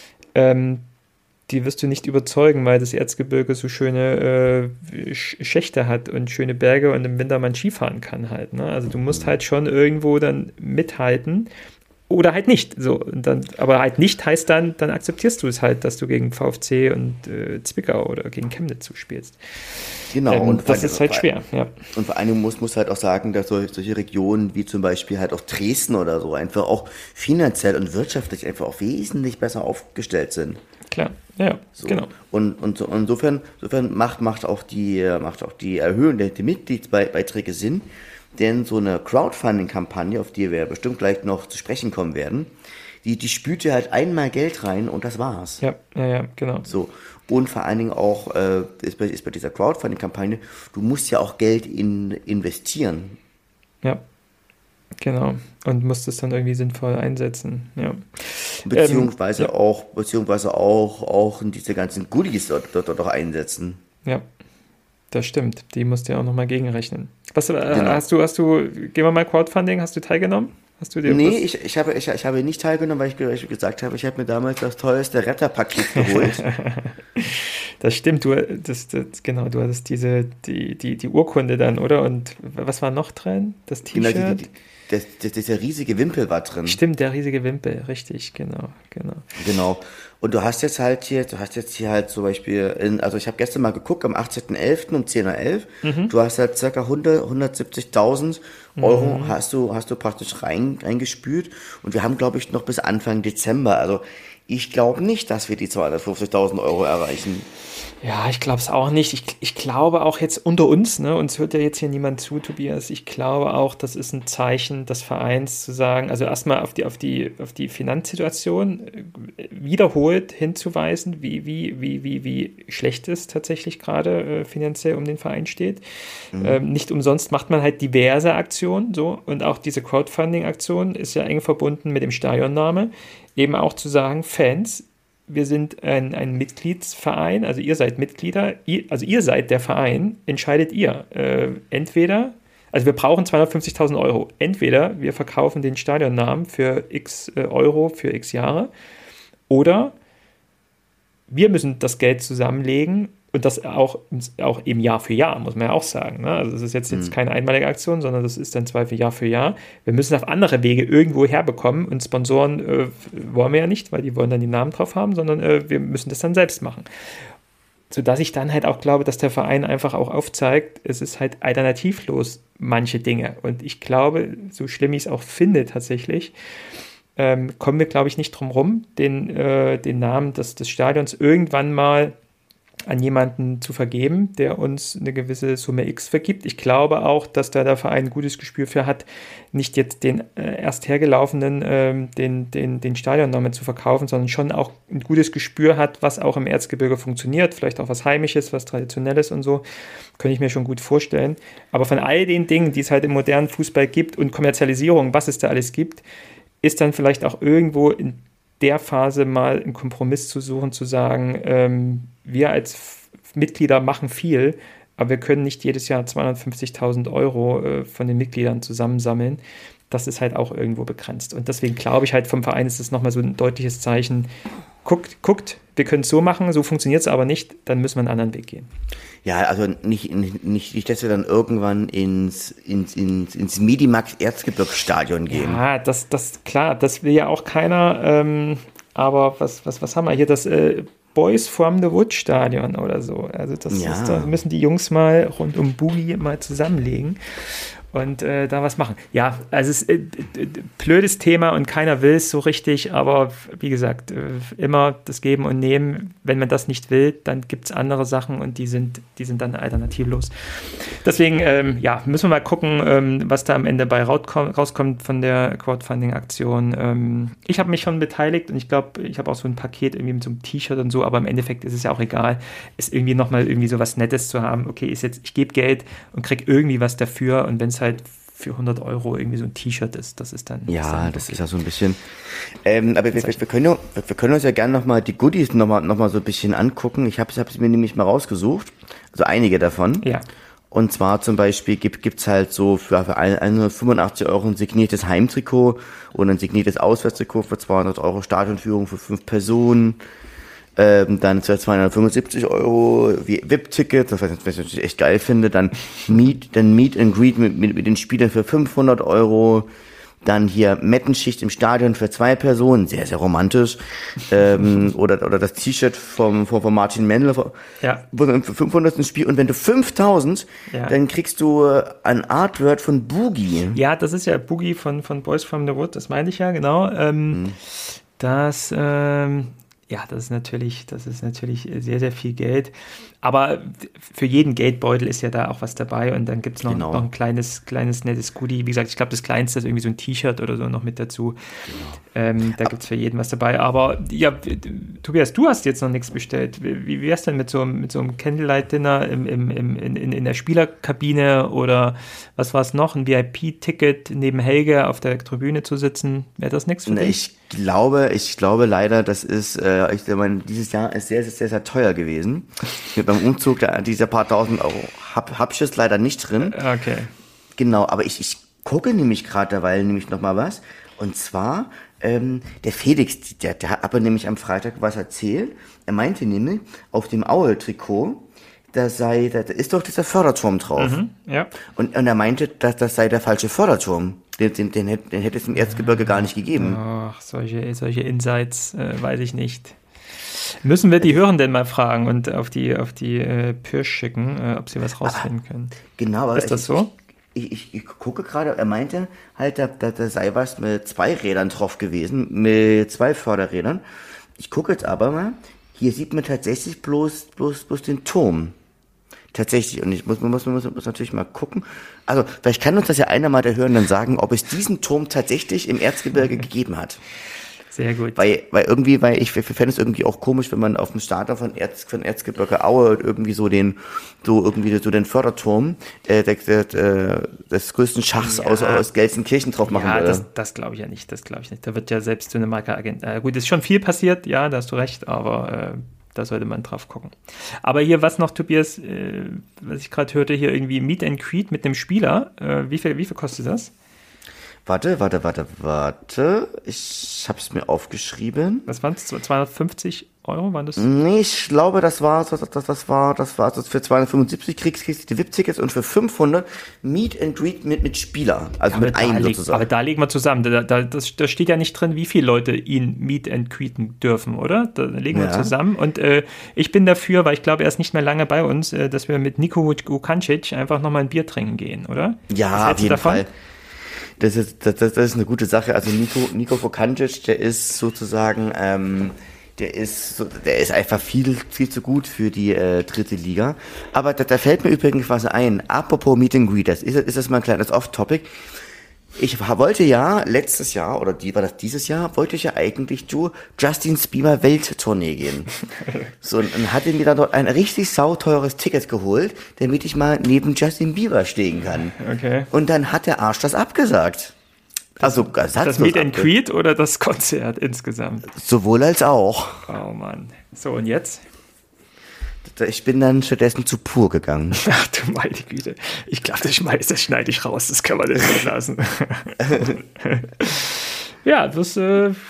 die wirst du nicht überzeugen, weil das Erzgebirge so schöne Schächte hat und schöne Berge und im Winter man Skifahren kann halt. Ne? Also du musst halt schon irgendwo dann mithalten. Oder halt nicht. So, und dann, aber halt nicht heißt dann akzeptierst du es halt, dass du gegen VfC und Zwickau oder gegen Chemnitz zuspielst. Genau. Und das ist halt schwer. Ja. Und vor allem muss halt auch sagen, dass solche Regionen wie zum Beispiel halt auch Dresden oder so einfach auch finanziell und wirtschaftlich einfach auch wesentlich besser aufgestellt sind. Klar, ja, so. Genau. Und insofern macht auch die Erhöhung der Mitgliedsbeiträge Sinn. Denn so eine Crowdfunding-Kampagne, auf die wir bestimmt gleich noch zu sprechen kommen werden, die spült ja halt einmal Geld rein und das war's. Ja, genau. So. Und vor allen Dingen auch ist bei dieser Crowdfunding-Kampagne, du musst ja auch Geld investieren. Ja, genau. Und musst es dann irgendwie sinnvoll einsetzen. Ja. Beziehungsweise auch in diese ganzen Goodies dort auch einsetzen. Ja. Das stimmt, die musst du ja auch nochmal gegenrechnen. Genau. Hast du, gehen wir mal Crowdfunding, hast du teilgenommen? Nee, ich habe nicht teilgenommen, weil ich gesagt habe, ich habe mir damals das teuerste Retterpaket geholt. Das stimmt, du hattest die Urkunde dann, oder? Und was war noch drin? Das T-Shirt? Genau, dieser riesige Wimpel war drin. Stimmt, der riesige Wimpel, richtig, genau. Genau. Und du hast jetzt hier halt zum Beispiel, also ich habe gestern mal geguckt, am 18.11. um 10.11 Uhr, du hast halt ca. 170.000 Euro hast du praktisch reingespült und wir haben, glaube ich, noch bis Anfang Dezember, also ich glaube nicht, dass wir die 250.000 Euro erreichen. Ja, ich glaube es auch nicht. Ich glaube auch jetzt unter uns, ne, uns hört ja jetzt hier niemand zu, Tobias, ich glaube auch, das ist ein Zeichen des Vereins zu sagen, also erstmal auf die Finanzsituation wiederholt hinzuweisen, wie schlecht es tatsächlich gerade finanziell um den Verein steht. Nicht umsonst macht man halt diverse Aktionen, so, und auch diese Crowdfunding-Aktion ist ja eng verbunden mit dem Stadionname, eben auch zu sagen, Fans, wir sind ein Mitgliedsverein, also ihr seid Mitglieder, ihr seid der Verein, entscheidet ihr. Entweder, also wir brauchen 250.000 Euro, entweder wir verkaufen den Stadionnamen für x Euro für x Jahre oder wir müssen das Geld zusammenlegen und das auch eben Jahr für Jahr, muss man ja auch sagen. Ne? Also das ist jetzt keine einmalige Aktion, sondern das ist dann Jahr für Jahr. Wir müssen auf andere Wege irgendwo herbekommen und Sponsoren wollen wir ja nicht, weil die wollen dann die Namen drauf haben, sondern wir müssen das dann selbst machen. Sodass ich dann halt auch glaube, dass der Verein einfach auch aufzeigt, es ist halt alternativlos manche Dinge. Und ich glaube, so schlimm ich es auch finde tatsächlich, kommen wir, glaube ich, nicht drum rum, den Namen des Stadions irgendwann mal an jemanden zu vergeben, der uns eine gewisse Summe X vergibt. Ich glaube auch, dass da der Verein ein gutes Gespür für hat, nicht jetzt den erst hergelaufenen, den Stadionnamen zu verkaufen, sondern schon auch ein gutes Gespür hat, was auch im Erzgebirge funktioniert, vielleicht auch was Heimisches, was Traditionelles und so, könnte ich mir schon gut vorstellen. Aber von all den Dingen, die es halt im modernen Fußball gibt und Kommerzialisierung, was es da alles gibt, ist dann vielleicht auch irgendwo in der Phase mal einen Kompromiss zu suchen, zu sagen, wir als Mitglieder machen viel, aber wir können nicht jedes Jahr 250.000 Euro von den Mitgliedern zusammensammeln. Das ist halt auch irgendwo begrenzt. Und deswegen glaube ich halt, vom Verein ist es nochmal so ein deutliches Zeichen. Guckt, wir können es so machen, so funktioniert es aber nicht, dann müssen wir einen anderen Weg gehen. Ja, also nicht, dass wir dann irgendwann ins Medimax Erzgebirgsstadion gehen. Ja, das klar, das will ja auch keiner, aber was haben wir hier, das Boys from the Wood Stadion oder so, also da müssen die Jungs mal rund um Boogie mal zusammenlegen und da was machen. Ja, also es ist blödes Thema und keiner will es so richtig, aber wie gesagt, immer das Geben und Nehmen. Wenn man das nicht will, dann gibt es andere Sachen und die sind dann alternativlos. Deswegen, müssen wir mal gucken, was da am Ende bei rauskommt von der Crowdfunding-Aktion. Ich habe mich schon beteiligt und ich glaube, ich habe auch so ein Paket irgendwie mit so einem T-Shirt und so, aber im Endeffekt ist es ja auch egal, ist irgendwie nochmal irgendwie so was Nettes zu haben. Okay, ich gebe Geld und kriege irgendwie was dafür und wenn es halt für 100 Euro irgendwie so ein T-Shirt ist. Das ist dann... Ja, das ist ja so ein bisschen... aber wir können uns ja gerne nochmal die Goodies nochmal so ein bisschen angucken. Ich habe es mir nämlich mal rausgesucht. Also einige davon. Ja. Und zwar zum Beispiel gibt's halt so für 185 Euro ein signiertes Heimtrikot und ein signiertes Auswärtstrikot für 200 Euro, Stadionführung für 5 Personen. Dann für 275 Euro VIP-Ticket, was ich natürlich echt geil finde. Dann Meet and Greet mit den Spielern für 500 Euro. Dann hier Mettenschicht im Stadion für 2 Personen, sehr, sehr romantisch. Oder das T-Shirt von Martin Mendel für 500. Spiel. Und wenn du 5000, dann kriegst du ein Artwork von Boogie. Ja, das ist ja Boogie von Boys from the Wood, das meine ich ja, genau. Das ist natürlich sehr, sehr viel Geld. Aber für jeden Geldbeutel ist ja da auch was dabei und dann gibt es noch ein kleines nettes Goodie. Wie gesagt, ich glaube, das Kleinste ist irgendwie so ein T-Shirt oder so noch mit dazu. Genau. Da gibt es für jeden was dabei. Aber ja, Tobias, du hast jetzt noch nichts bestellt. Wie wär's denn mit so einem Candlelight-Dinner in der Spielerkabine oder was war es noch? Ein VIP-Ticket neben Helge auf der Tribüne zu sitzen? Wäre das nichts für dich? Ich glaube leider, das ist, dieses Jahr ist sehr, sehr, sehr teuer gewesen. Beim Umzug dieser paar tausend Euro hab ich es leider nicht drin. Okay. Genau, aber ich gucke nämlich gerade derweil nämlich noch mal was. Und zwar, der Felix, der hat aber nämlich am Freitag was erzählt. Er meinte nämlich, auf dem Aue-Trikot, da ist doch dieser Förderturm drauf. Ja. Und er meinte, dass das sei der falsche Förderturm. Den hätte es im Erzgebirge gar nicht gegeben. Ach, solche Insights weiß ich nicht. Müssen wir die Hörenden mal fragen und auf die Pirsch schicken, ob sie was rausfinden können. Genau. Aber ist das so? Ich gucke gerade, er meinte halt, da sei was mit 2 Rädern drauf gewesen, mit 2 Förderrädern. Ich gucke jetzt aber mal, hier sieht man tatsächlich bloß den Turm. Tatsächlich, und ich muss natürlich mal gucken. Also, vielleicht kann uns das ja einer mal der Hörenden sagen, ob es diesen Turm tatsächlich im Erzgebirge gegeben hat. Sehr gut. Weil ich fände es irgendwie auch komisch, wenn man auf dem Starter von Erzgebirge Aue irgendwie so den Förderturm des größten Schachs aus Gelsenkirchen drauf machen würde. Ja, das glaube ich ja nicht. Da wird ja selbst so eine Marke-Agent. Gut, ist schon viel passiert, ja, da hast du recht, aber da sollte man drauf gucken. Aber hier, was noch, Tobias, was ich gerade hörte, hier irgendwie Meet and Greet mit dem Spieler. Wie viel kostet das? Warte. Ich habe es mir aufgeschrieben. Was waren es? 250 Euro waren das? Nee, ich glaube, das war so für 275 kriegst du die VIP-Tickets und für 500 Meet and Greet mit Spieler. Also ja, mit einem sozusagen. Aber da legen wir zusammen. Da steht ja nicht drin, wie viele Leute ihn Meet and Greeten dürfen, oder? Da legen wir zusammen. Und ich bin dafür, weil ich glaube, er ist nicht mehr lange bei uns, dass wir mit Niko Vukancic einfach nochmal ein Bier trinken gehen, oder? Ja, auf jeden Fall. Das ist eine gute Sache. Also Niko Vukancic, der ist sozusagen, der ist einfach viel zu gut für die dritte Liga. Aber da fällt mir übrigens was ein. Apropos Meet and Greet, ist das mal ein kleines Off-Topic. Ich wollte ja letztes Jahr, oder dieses Jahr, wollte ich ja eigentlich zu Justin Bieber Welttournee gehen. So, und hatte mir dann dort ein richtig sauteures Ticket geholt, damit ich mal neben Justin Bieber stehen kann. Okay. Und dann hat der Arsch das abgesagt. Also das Meet and Greet oder das Konzert insgesamt? Sowohl als auch. Oh Mann. So, und jetzt? Ich bin dann stattdessen zu Pur gegangen. Ach du meine Güte. Ich glaube, das schneide ich raus. Das kann man nicht lassen. Ja, das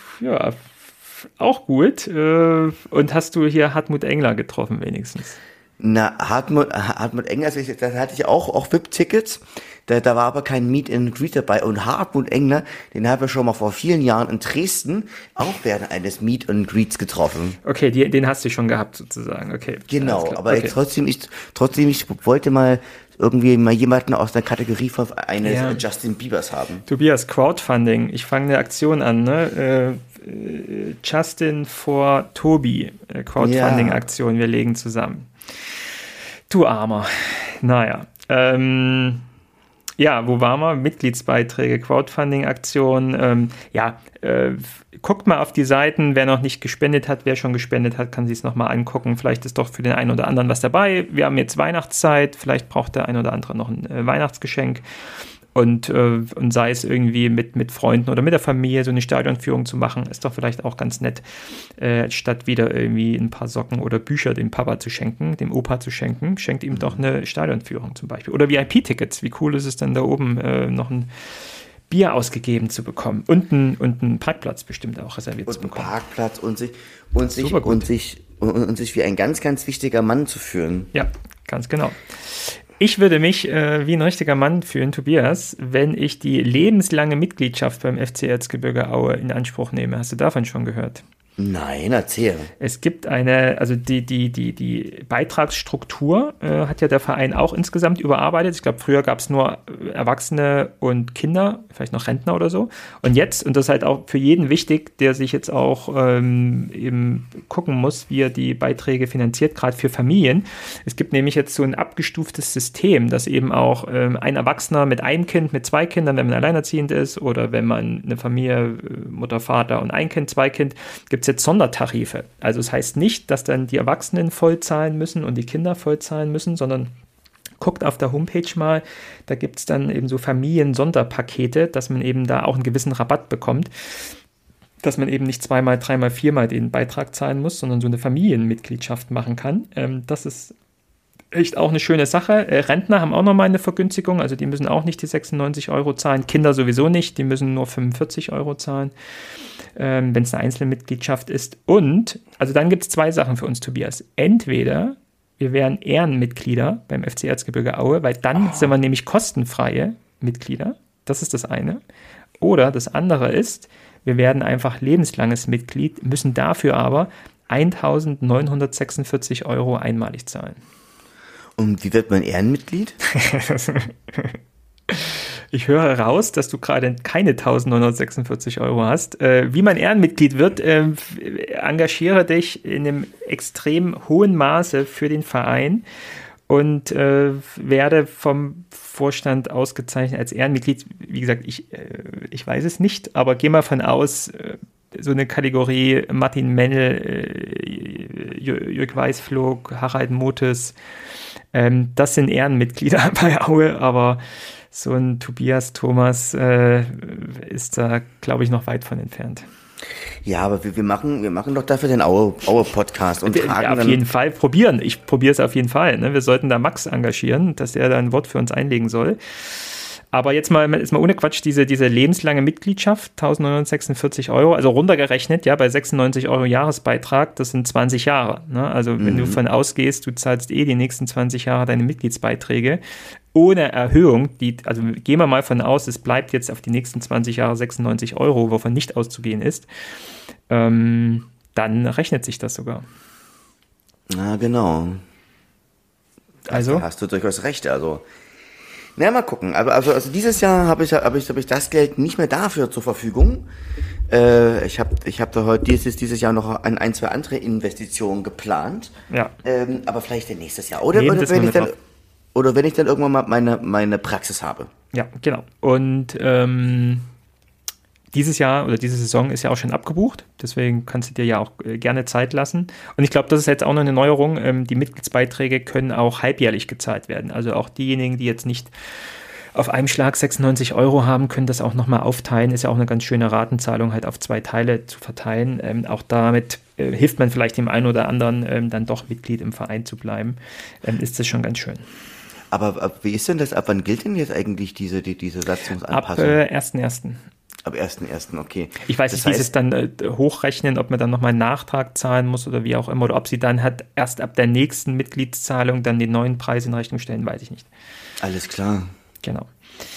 auch gut. Und hast du hier Hartmut Engler getroffen wenigstens? Na, Hartmut Engler, da hatte ich auch VIP-Tickets. Da war aber kein Meet and Greet dabei. Und Hartmut Engler, den haben wir schon mal vor vielen Jahren in Dresden auch während eines Meet and Greets getroffen. Okay, den hast du schon gehabt sozusagen. Okay. Genau, aber okay. Trotzdem, ich wollte mal irgendwie mal jemanden aus der Kategorie von eines Justin Biebers haben. Tobias, Crowdfunding. Ich fange eine Aktion an, ne? Justin for Tobi. Crowdfunding-Aktion. Wir legen zusammen. Du Armer. Naja. Ja, wo waren wir? Mitgliedsbeiträge, Crowdfunding-Aktion. Guckt mal auf die Seiten. Wer noch nicht gespendet hat, wer schon gespendet hat, kann sich es nochmal angucken. Vielleicht ist doch für den einen oder anderen was dabei. Wir haben jetzt Weihnachtszeit. Vielleicht braucht der ein oder andere noch ein Weihnachtsgeschenk. Und sei es irgendwie mit Freunden oder mit der Familie so eine Stadionführung zu machen, ist doch vielleicht auch ganz nett, statt wieder irgendwie ein paar Socken oder Bücher dem Papa zu schenken, dem Opa zu schenken, schenkt ihm doch eine Stadionführung zum Beispiel. Oder VIP-Tickets, wie cool ist es dann da oben noch ein Bier ausgegeben zu bekommen und einen Parkplatz bestimmt auch reserviert zu bekommen. Und einen Parkplatz und sich wie ein ganz, ganz wichtiger Mann zu fühlen. Ja, ganz genau. Ich würde mich wie ein richtiger Mann fühlen, Tobias, wenn ich die lebenslange Mitgliedschaft beim FC Erzgebirge Aue in Anspruch nehme. Hast du davon schon gehört? Nein, erzähl. Es gibt also die Beitragsstruktur hat ja der Verein auch insgesamt überarbeitet. Ich glaube, früher gab es nur Erwachsene und Kinder, vielleicht noch Rentner oder so. Und jetzt, und das ist halt auch für jeden wichtig, der sich jetzt auch eben gucken muss, wie er die Beiträge finanziert, gerade für Familien. Es gibt nämlich jetzt so ein abgestuftes System, dass eben auch ein Erwachsener mit einem Kind, mit 2 Kindern, wenn man alleinerziehend ist oder wenn man eine Familie, Mutter, Vater und ein Kind, 2 Kind, gibt es jetzt Sondertarife. Also es heißt nicht, dass dann die Erwachsenen voll zahlen müssen und die Kinder voll zahlen müssen, sondern guckt auf der Homepage mal, da gibt es dann eben so Familien-Sonderpakete, dass man eben da auch einen gewissen Rabatt bekommt, dass man eben nicht 2-mal, 3-mal, 4-mal den Beitrag zahlen muss, sondern so eine Familienmitgliedschaft machen kann. Das ist echt auch eine schöne Sache. Rentner haben auch nochmal eine Vergünstigung, also die müssen auch nicht die 96 € zahlen, Kinder sowieso nicht, die müssen nur 45 € zahlen, wenn es eine Einzelmitgliedschaft ist. Und, also dann gibt es 2 Sachen für uns, Tobias. Entweder wir wären Ehrenmitglieder beim FC Erzgebirge Aue, weil dann sind wir nämlich kostenfreie Mitglieder. Das ist das eine. Oder das andere ist, wir werden einfach lebenslanges Mitglied, müssen dafür aber 1.946 € einmalig zahlen. Und wie wird man Ehrenmitglied? Ich höre raus, dass du gerade keine 1.946 € hast. Wie man Ehrenmitglied wird, engagiere dich in einem extrem hohen Maße für den Verein und werde vom Vorstand ausgezeichnet als Ehrenmitglied. Wie gesagt, ich weiß es nicht, aber gehe mal von aus, so eine Kategorie Martin Mennel, Jörg Weißflog, Harald Motes, das sind Ehrenmitglieder bei Aue, aber so ein Tobias Thomas ist da, glaube ich, noch weit von entfernt. Ja, aber wir machen doch dafür den Aue-Podcast und tragen ja, auf jeden Fall probieren. Ich probiere es auf jeden Fall. Ne? Wir sollten da Max engagieren, dass er da ein Wort für uns einlegen soll. Aber jetzt mal ohne Quatsch, diese lebenslange Mitgliedschaft, 1.946 €, also runtergerechnet, ja, bei 96 € Jahresbeitrag, das sind 20 Jahre. Ne? Also wenn du davon ausgehst, du zahlst die nächsten 20 Jahre deine Mitgliedsbeiträge, ohne Erhöhung, also gehen wir mal von aus, es bleibt jetzt auf die nächsten 20 Jahre 96 €, wovon nicht auszugehen ist, dann rechnet sich das sogar. Na, genau. Also? Da hast du durchaus recht, also. Na, mal gucken. Also dieses Jahr habe ich das Geld nicht mehr dafür zur Verfügung. Ich hab da heute dieses Jahr noch ein, 2 andere Investitionen geplant. Ja. Aber vielleicht nächstes Jahr. Oder wenn ich dann irgendwann mal meine Praxis habe. Ja, genau. Und dieses Jahr oder diese Saison ist ja auch schon abgebucht, deswegen kannst du dir ja auch gerne Zeit lassen. Und ich glaube, das ist jetzt auch noch eine Neuerung. Die Mitgliedsbeiträge können auch halbjährlich gezahlt werden. Also auch diejenigen, die jetzt nicht auf einem Schlag 96 € haben, können das auch nochmal aufteilen. Ist ja auch eine ganz schöne Ratenzahlung, halt auf 2 Teile zu verteilen. Auch damit hilft man vielleicht dem einen oder anderen, dann doch Mitglied im Verein zu bleiben. Ist das schon ganz schön. Aber wie ist denn das? Ab wann gilt denn jetzt eigentlich diese Satzungsanpassung? Ab 1.1. Ab 1.1., okay. Ich weiß nicht, wie sie es dann hochrechnen, ob man dann nochmal einen Nachtrag zahlen muss oder wie auch immer, oder ob sie dann halt erst ab der nächsten Mitgliedszahlung dann den neuen Preis in Rechnung stellen, weiß ich nicht. Alles klar. Genau.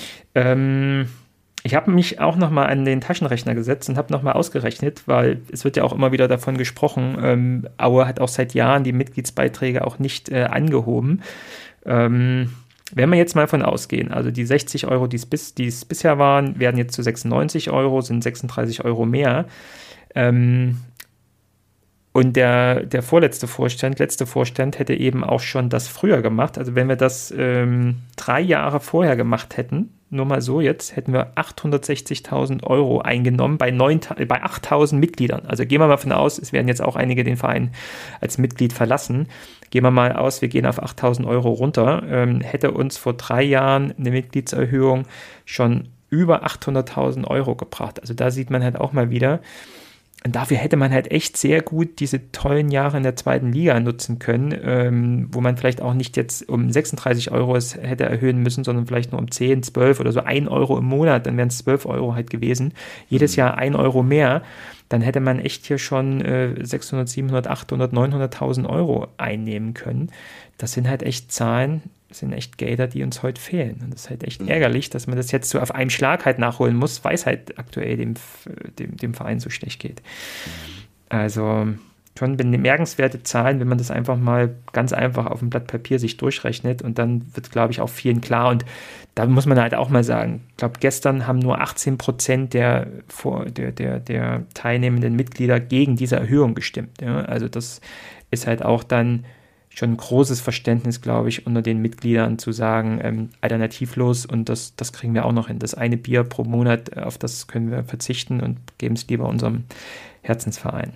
Ich habe mich auch nochmal an den Taschenrechner gesetzt und habe nochmal ausgerechnet, weil es wird ja auch immer wieder davon gesprochen, Aue hat auch seit Jahren die Mitgliedsbeiträge auch nicht angehoben. Wenn wir jetzt mal von ausgehen, also die 60 €, die es bisher waren, werden jetzt zu 96 €, sind 36 € mehr. Und der vorletzte Vorstand, letzte Vorstand hätte eben auch schon das früher gemacht. Also wenn wir das 3 Jahre vorher gemacht hätten, nur mal so jetzt, hätten wir 860.000 Euro eingenommen bei 8.000 Mitgliedern. Also gehen wir mal von aus, es werden jetzt auch einige den Verein als Mitglied verlassen. Gehen wir mal aus, wir gehen auf 8.000 Euro runter. Hätte uns vor 3 Jahren eine Mitgliedserhöhung schon über 800.000 Euro gebracht. Also da sieht man halt auch mal wieder, und dafür hätte man halt echt sehr gut diese tollen Jahre in der zweiten Liga nutzen können, wo man vielleicht auch nicht jetzt um 36 Euro es hätte erhöhen müssen, sondern vielleicht nur um 10, 12 oder so 1 Euro im Monat, dann wären es 12 Euro halt gewesen. Jedes Jahr 1 Euro mehr, dann hätte man echt hier schon 600, 700, 800, 900.000 Euro einnehmen können. Das sind halt echt Zahlen, das sind echt Gelder, die uns heute fehlen. Und das ist halt echt ärgerlich, dass man das jetzt so auf einem Schlag halt nachholen muss, weil es halt aktuell dem Verein so schlecht geht. Also schon bemerkenswerte Zahlen, wenn man das einfach mal ganz einfach auf dem Blatt Papier sich durchrechnet, und dann wird, glaube ich, auch vielen klar. Und da muss man halt auch mal sagen, ich glaube, gestern haben nur 18% der teilnehmenden Mitglieder gegen diese Erhöhung gestimmt. Ja? Also das ist halt auch dann schon ein großes Verständnis, glaube ich, unter den Mitgliedern zu sagen, alternativlos, und das kriegen wir auch noch hin. Das eine Bier pro Monat, auf das können wir verzichten und geben es lieber unserem Herzensverein.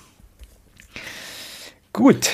Gut.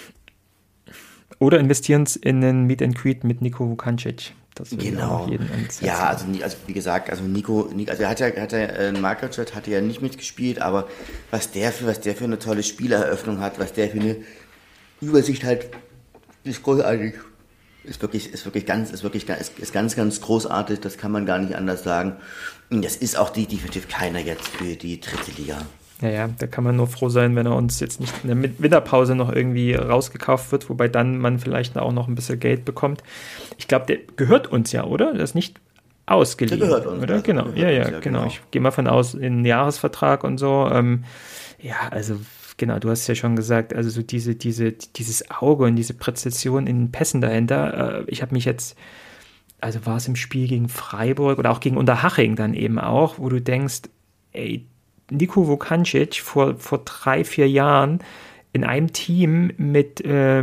Oder investieren es in einen Meet and Greet mit Niko Vukancic. Das würde ich auch jedem ans Herz legen. Also wie gesagt, also Nico, also er hat ja Markaczet hatte ja nicht mitgespielt, aber was der für eine tolle Spieleröffnung hat, was der für eine Übersicht halt, ist großartig. Ist ganz, ganz großartig, das kann man gar nicht anders sagen. Und das ist auch definitiv keiner jetzt für die dritte Liga. Ja, da kann man nur froh sein, wenn er uns jetzt nicht in der Winterpause noch irgendwie rausgekauft wird, wobei dann man vielleicht auch noch ein bisschen Geld bekommt. Ich glaube, der gehört uns ja, oder? Das ist nicht ausgeliehen, der gehört uns, oder? Genau, genau. Ich gehe mal von aus, in einen Jahresvertrag und so. Also genau, du hast ja schon gesagt, also so dieses Auge und diese Präzision in den Pässen dahinter. Ich habe mich jetzt, also war es im Spiel gegen Freiburg oder auch gegen Unterhaching dann eben auch, wo du denkst, ey, Niko Vukancic vor 3-4 Jahren in einem Team mit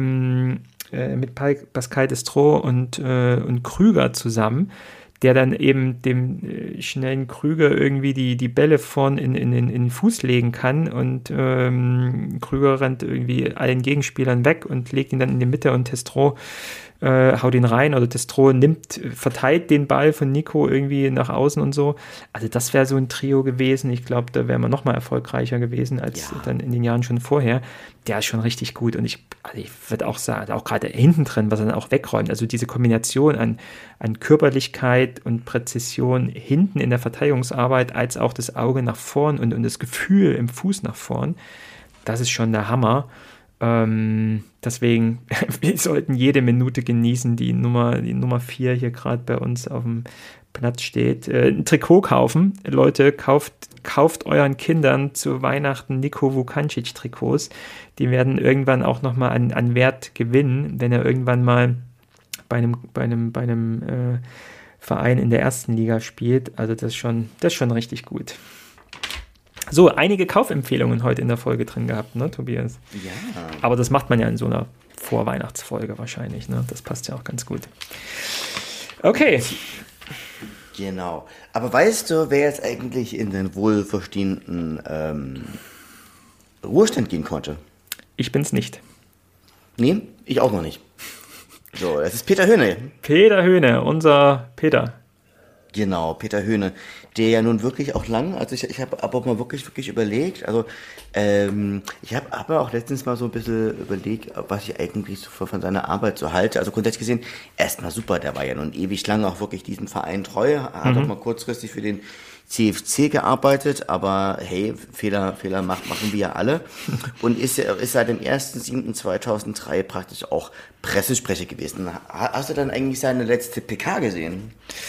Pascal Destro und Krüger zusammen, der dann eben dem schnellen Krüger irgendwie die Bälle vorn in den Fuß legen kann, und Krüger rennt irgendwie allen Gegenspielern weg und legt ihn dann in die Mitte, und Destro haut ihn rein, oder Destro verteilt den Ball von Nico irgendwie nach außen und so. Also das wäre so ein Trio gewesen. Ich glaube, da wären wir noch mal erfolgreicher gewesen als dann in den Jahren schon vorher. Der ist schon richtig gut, und ich würde auch sagen, auch gerade hinten drin, was er dann auch wegräumt, also diese Kombination an Körperlichkeit und Präzision hinten in der Verteidigungsarbeit, als auch das Auge nach vorn und das Gefühl im Fuß nach vorn, das ist schon der Hammer. Deswegen, wir sollten jede Minute genießen, die Nummer 4 hier gerade bei uns auf dem Platz steht. Ein Trikot kaufen. Leute, kauft euren Kindern zu Weihnachten Niko Vukancic Trikots. Die werden irgendwann auch nochmal an Wert gewinnen, wenn er irgendwann mal bei einem Verein in der ersten Liga spielt. Also das ist schon richtig gut. So, einige Kaufempfehlungen heute in der Folge drin gehabt, ne, Tobias? Ja. Aber das macht man ja in so einer Vorweihnachtsfolge wahrscheinlich, ne? Das passt ja auch ganz gut. Okay. Genau. Aber weißt du, wer jetzt eigentlich in den wohlverdienten Ruhestand gehen konnte? Ich bin's nicht. Nee, ich auch noch nicht. So, das ist Peter Höhne. Peter Höhne, unser Peter. Genau, Peter Höhne, der ja nun wirklich auch lang, also ich habe auch mal wirklich überlegt, also ich habe auch letztens mal so ein bisschen überlegt, was ich eigentlich so von seiner Arbeit so halte. Also grundsätzlich gesehen, erstmal super, der war ja nun ewig lang auch wirklich diesem Verein treu, hat auch mal kurzfristig für den CFC gearbeitet, aber hey, Fehler machen wir ja alle, und ist seit dem 1.7.2003 praktisch auch Pressesprecher gewesen. Hast du dann eigentlich seine letzte PK gesehen?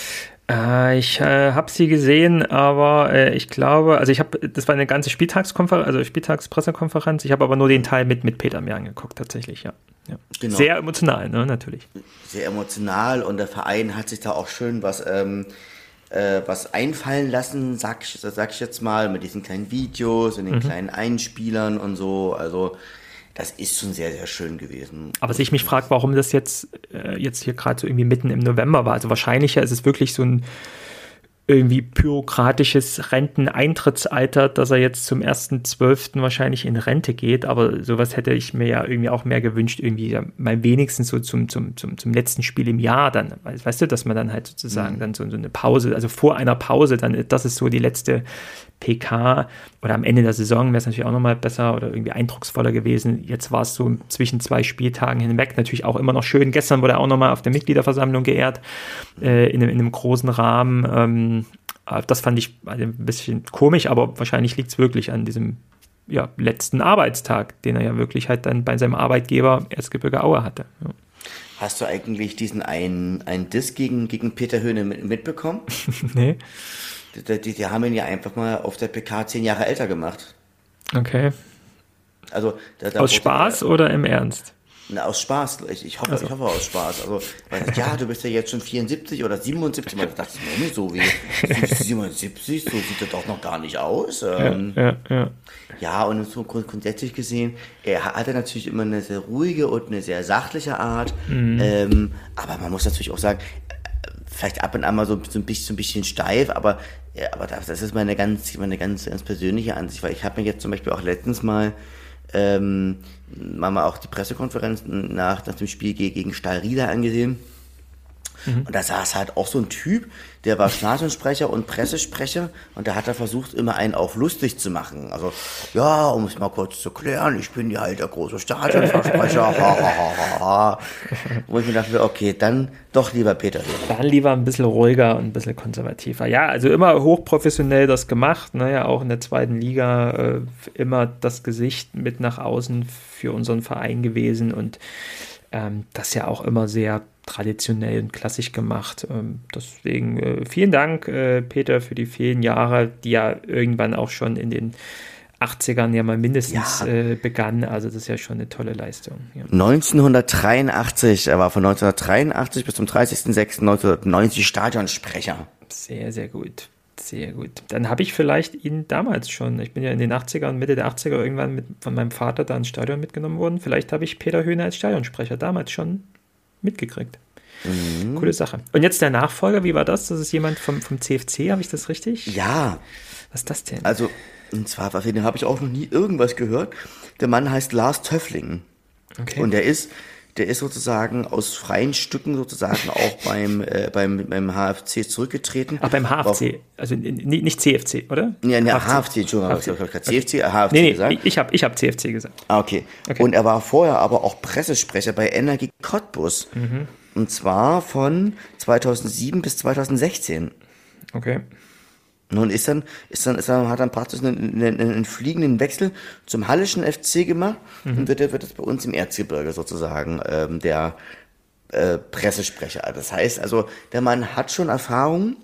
Ich habe sie gesehen, aber ich glaube, also das war eine ganze Spieltagspressekonferenz, ich habe aber nur den Teil mit Peter mir angeguckt, tatsächlich, ja. Genau. Sehr emotional, ne, natürlich. Sehr emotional, und der Verein hat sich da auch schön was was einfallen lassen, sag ich jetzt mal, mit diesen kleinen Videos und den kleinen Einspielern und so. Also das ist schon sehr, sehr schön gewesen. Aber was ich mich frage, warum das jetzt hier gerade so irgendwie mitten im November war. Also wahrscheinlicher ist es wirklich so ein irgendwie bürokratisches Renteneintrittsalter, dass er jetzt zum 1.12. wahrscheinlich in Rente geht, aber sowas hätte ich mir ja irgendwie auch mehr gewünscht, irgendwie ja mal wenigstens so zum letzten Spiel im Jahr dann, weißt du, dass man dann halt sozusagen dann so eine Pause, also vor einer Pause, dann, das ist so die letzte PK oder am Ende der Saison wäre es natürlich auch nochmal besser oder irgendwie eindrucksvoller gewesen. Jetzt war es so zwischen 2 Spieltagen hinweg, natürlich auch immer noch schön. Gestern wurde er auch nochmal auf der Mitgliederversammlung geehrt, in einem großen Rahmen. Das fand ich ein bisschen komisch, aber wahrscheinlich liegt es wirklich an diesem letzten Arbeitstag, den er ja wirklich halt dann bei seinem Arbeitgeber Erzgebirge Aue hatte. Ja. Hast du eigentlich diesen einen Diss gegen Peter Höhne mitbekommen? Nee. Die haben ihn ja einfach mal auf der PK 10 Jahre älter gemacht. Okay. Also, aus Spaß oder im Ernst? Na, aus Spaß. Ich hoffe aus Spaß. Also, ja, du bist ja jetzt schon 74 oder 77. Man dachte ich mir so wie 77, so sieht das doch noch gar nicht aus. Ja, und so grundsätzlich gesehen, er hatte natürlich immer eine sehr ruhige und eine sehr sachliche Art. Aber man muss natürlich auch sagen, vielleicht ab und an mal so ein bisschen steif, aber das ist meine ganz persönliche Ansicht, weil ich habe mir jetzt zum Beispiel auch letztens mal auch die Pressekonferenz nach dem Spiel gegen Stahl Rieda angesehen. Und da saß halt auch so ein Typ, der war Stadionsprecher und Pressesprecher und da hat er versucht, immer einen auf lustig zu machen. Also, ja, um es mal kurz zu klären, ich bin ja halt der große Stadionsprecher, Wo ich mir dachte, okay, dann doch lieber Peter Höhne. Dann lieber ein bisschen ruhiger und ein bisschen konservativer. Ja, also immer hochprofessionell das gemacht, ne, ja, auch in der 2. Liga immer das Gesicht mit nach außen für unseren Verein gewesen und das ja auch immer sehr traditionell und klassisch gemacht. Deswegen vielen Dank, Peter, für die vielen Jahre, die ja irgendwann auch schon in den 80ern ja mal mindestens begann. Also das ist ja schon eine tolle Leistung. Ja. 1983, er war von 1983 bis zum 30.06.1990 Stadionsprecher. Sehr, sehr gut. Sehr gut. Dann habe ich vielleicht ihn damals schon, ich bin ja in den 80ern, Mitte der 80er irgendwann von meinem Vater da ins Stadion mitgenommen worden. Vielleicht habe ich Peter Höhne als Stadionsprecher damals schon mitgekriegt. Coole Sache. Und jetzt der Nachfolger, wie war das? Das ist jemand vom CFC, habe ich das richtig? Ja. Was ist das denn? Also, und zwar, von dem habe ich auch noch nie irgendwas gehört. Der Mann heißt Lars Töffling. Okay. Und der ist sozusagen aus freien Stücken sozusagen auch beim HFC zurückgetreten. Ach, beim HFC, also nicht CFC, oder? Ja, HFC, Entschuldigung, ich habe gerade CFC, HFC gesagt. Ich hab CFC gesagt. Ah, okay. Und er war vorher aber auch Pressesprecher bei Energie Cottbus. Und zwar von 2007 bis 2016. Okay. Und hat dann praktisch einen fliegenden Wechsel zum Hallischen FC gemacht und wird das bei uns im Erzgebirge sozusagen der Pressesprecher. Das heißt also, der Mann hat schon Erfahrung.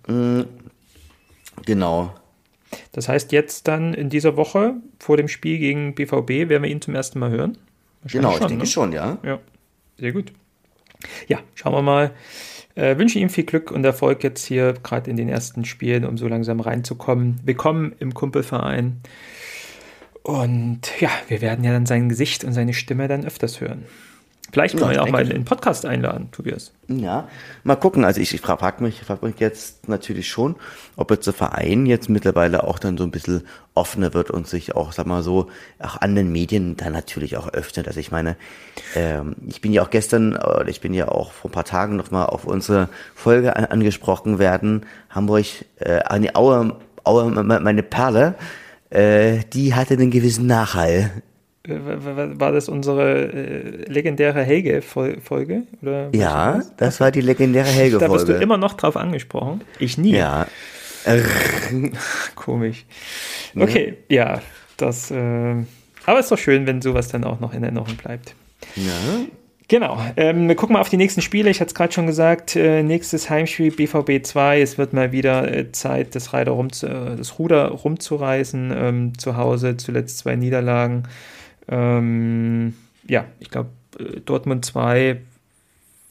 Genau. Das heißt, jetzt dann in dieser Woche vor dem Spiel gegen BVB werden wir ihn zum ersten Mal hören? Genau, ich denke schon, ja. Ja, sehr gut. Ja, schauen wir mal. Wünsche ihm viel Glück und Erfolg jetzt hier, gerade in den ersten Spielen, um so langsam reinzukommen. Willkommen im Kumpelverein. Und ja, wir werden ja dann sein Gesicht und seine Stimme dann öfters hören. Vielleicht können wir ihn auch mal in den Podcast einladen, Tobias. Ja, mal gucken. Also ich frage mich jetzt natürlich schon, ob jetzt der Verein jetzt mittlerweile auch dann so ein bisschen offener wird und sich auch, sag mal so, auch an den Medien dann natürlich auch öffnet. Also ich meine, ich bin ja auch vor ein paar Tagen nochmal auf unsere Folge angesprochen werden. Hamburg, Aue, meine Perle, die hatte einen gewissen Nachhall. War das unsere legendäre Helge-Folge? Ja, das war die legendäre Helge-Folge. Da wirst du immer noch drauf angesprochen. Ich nie. Ja. Komisch. Okay, ja, das. Aber ist doch schön, wenn sowas dann auch noch in Erinnerung bleibt. Ja. Genau. Wir gucken mal auf die nächsten Spiele. Ich hatte es gerade schon gesagt. Nächstes Heimspiel BVB 2. Es wird mal wieder Zeit, das Ruder rumzureißen. Zu Hause zuletzt 2 Niederlagen. Ja, ich glaube, Dortmund 2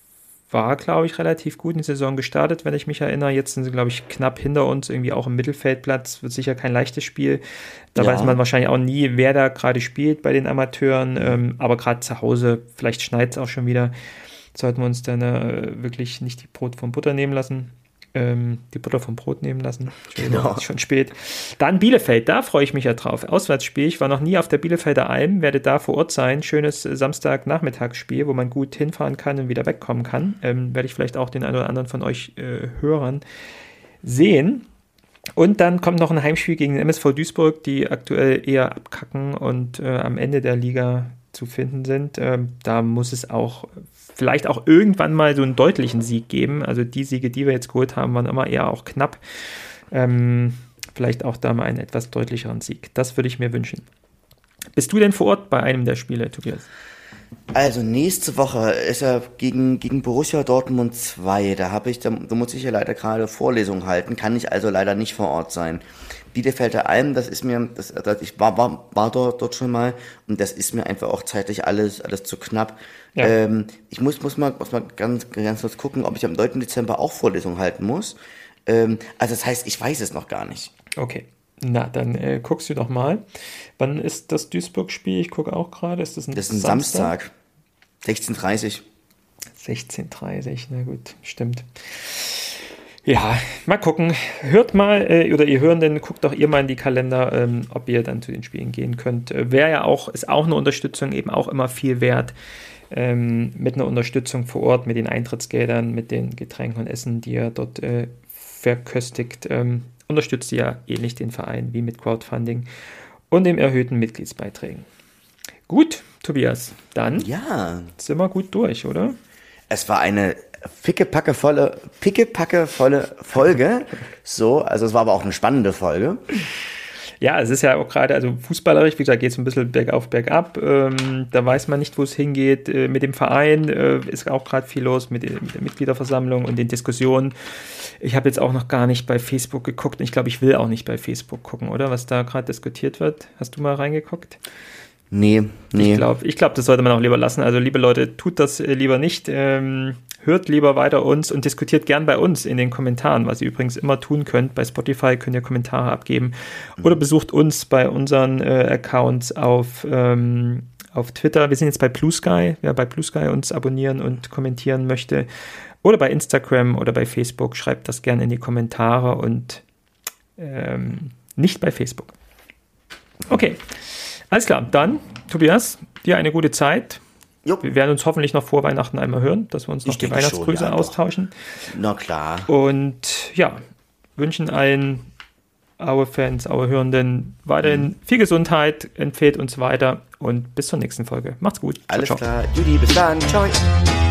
war, glaube ich, relativ gut in die Saison gestartet, wenn ich mich erinnere. Jetzt sind sie, glaube ich, knapp hinter uns, irgendwie auch im Mittelfeldplatz. Wird sicher kein leichtes Spiel. Da weiß man wahrscheinlich auch nie, wer da gerade spielt bei den Amateuren. Aber gerade zu Hause, vielleicht schneit es auch schon wieder, sollten wir uns dann wirklich nicht die Brot vom Butter nehmen lassen. Die Butter vom Brot nehmen lassen. Genau. Ist schon spät. Dann Bielefeld, da freue ich mich ja drauf. Auswärtsspiel, ich war noch nie auf der Bielefelder Alm, werde da vor Ort sein. Schönes Samstagnachmittagsspiel, wo man gut hinfahren kann und wieder wegkommen kann. Werde ich vielleicht auch den einen oder anderen von euch Hörern sehen. Und dann kommt noch ein Heimspiel gegen den MSV Duisburg, die aktuell eher abkacken und am Ende der Liga zu finden sind. Da muss es auch vielleicht auch irgendwann mal so einen deutlichen Sieg geben. Also die Siege, die wir jetzt geholt haben, waren immer eher auch knapp. Vielleicht auch da mal einen etwas deutlicheren Sieg. Das würde ich mir wünschen. Bist du denn vor Ort bei einem der Spiele, Tobias? Also nächste Woche ist er gegen Borussia Dortmund 2. Da muss ich ja leider gerade Vorlesungen halten, kann ich also leider nicht vor Ort sein. Bielefelder Alm, ich war dort schon mal und das ist mir einfach auch zeitlich alles zu knapp. Ja. Ich muss mal ganz kurz gucken, ob ich am 9. Dezember auch Vorlesungen halten muss. Also das heißt, ich weiß es noch gar nicht. Okay. Na, dann guckst du doch mal. Wann ist das Duisburg-Spiel? Ich gucke auch gerade. Ist das ein Samstag? 16:30. 16:30, na gut, stimmt. Ja, mal gucken. Hört mal, oder ihr Hörenden, guckt doch ihr mal in die Kalender, ob ihr dann zu den Spielen gehen könnt. Ist auch eine Unterstützung, eben auch immer viel wert. Mit einer Unterstützung vor Ort, mit den Eintrittsgeldern, mit den Getränken und Essen, die ihr dort verköstigt. Unterstützt ihr ja ähnlich den Verein wie mit Crowdfunding und dem erhöhten Mitgliedsbeiträgen. Gut, Tobias, dann sind wir gut durch, oder? Es war eine pickepackevolle Folge. So, also es war aber auch eine spannende Folge. Ja, es ist ja auch gerade, also fußballerisch, wie gesagt, geht es ein bisschen bergauf, bergab. Da weiß man nicht, wo es hingeht. Mit dem Verein ist auch gerade viel los, mit der Mitgliederversammlung und den Diskussionen. Ich habe jetzt auch noch gar nicht bei Facebook geguckt und ich glaube, ich will auch nicht bei Facebook gucken, oder? Was da gerade diskutiert wird. Hast du mal reingeguckt? Nee. Ich glaube, das sollte man auch lieber lassen. Also, liebe Leute, tut das lieber nicht. Hört lieber weiter uns und diskutiert gern bei uns in den Kommentaren, was ihr übrigens immer tun könnt. Bei Spotify könnt ihr Kommentare abgeben oder besucht uns bei unseren Accounts auf Twitter. Wir sind jetzt bei Blue Sky. Wer bei Blue Sky uns abonnieren und kommentieren möchte oder bei Instagram oder bei Facebook, schreibt das gerne in die Kommentare und nicht bei Facebook. Okay. Alles klar, dann, Tobias, dir eine gute Zeit. Jupp. Wir werden uns hoffentlich noch vor Weihnachten einmal hören, dass wir uns noch die Weihnachtsgrüße austauschen. Na klar. Und ja, wünschen allen Aue-Fans, Aue-Hörenden weiterhin viel Gesundheit, empfehlt uns weiter und bis zur nächsten Folge. Macht's gut. Alles klar, Judy, bis dann. Ciao.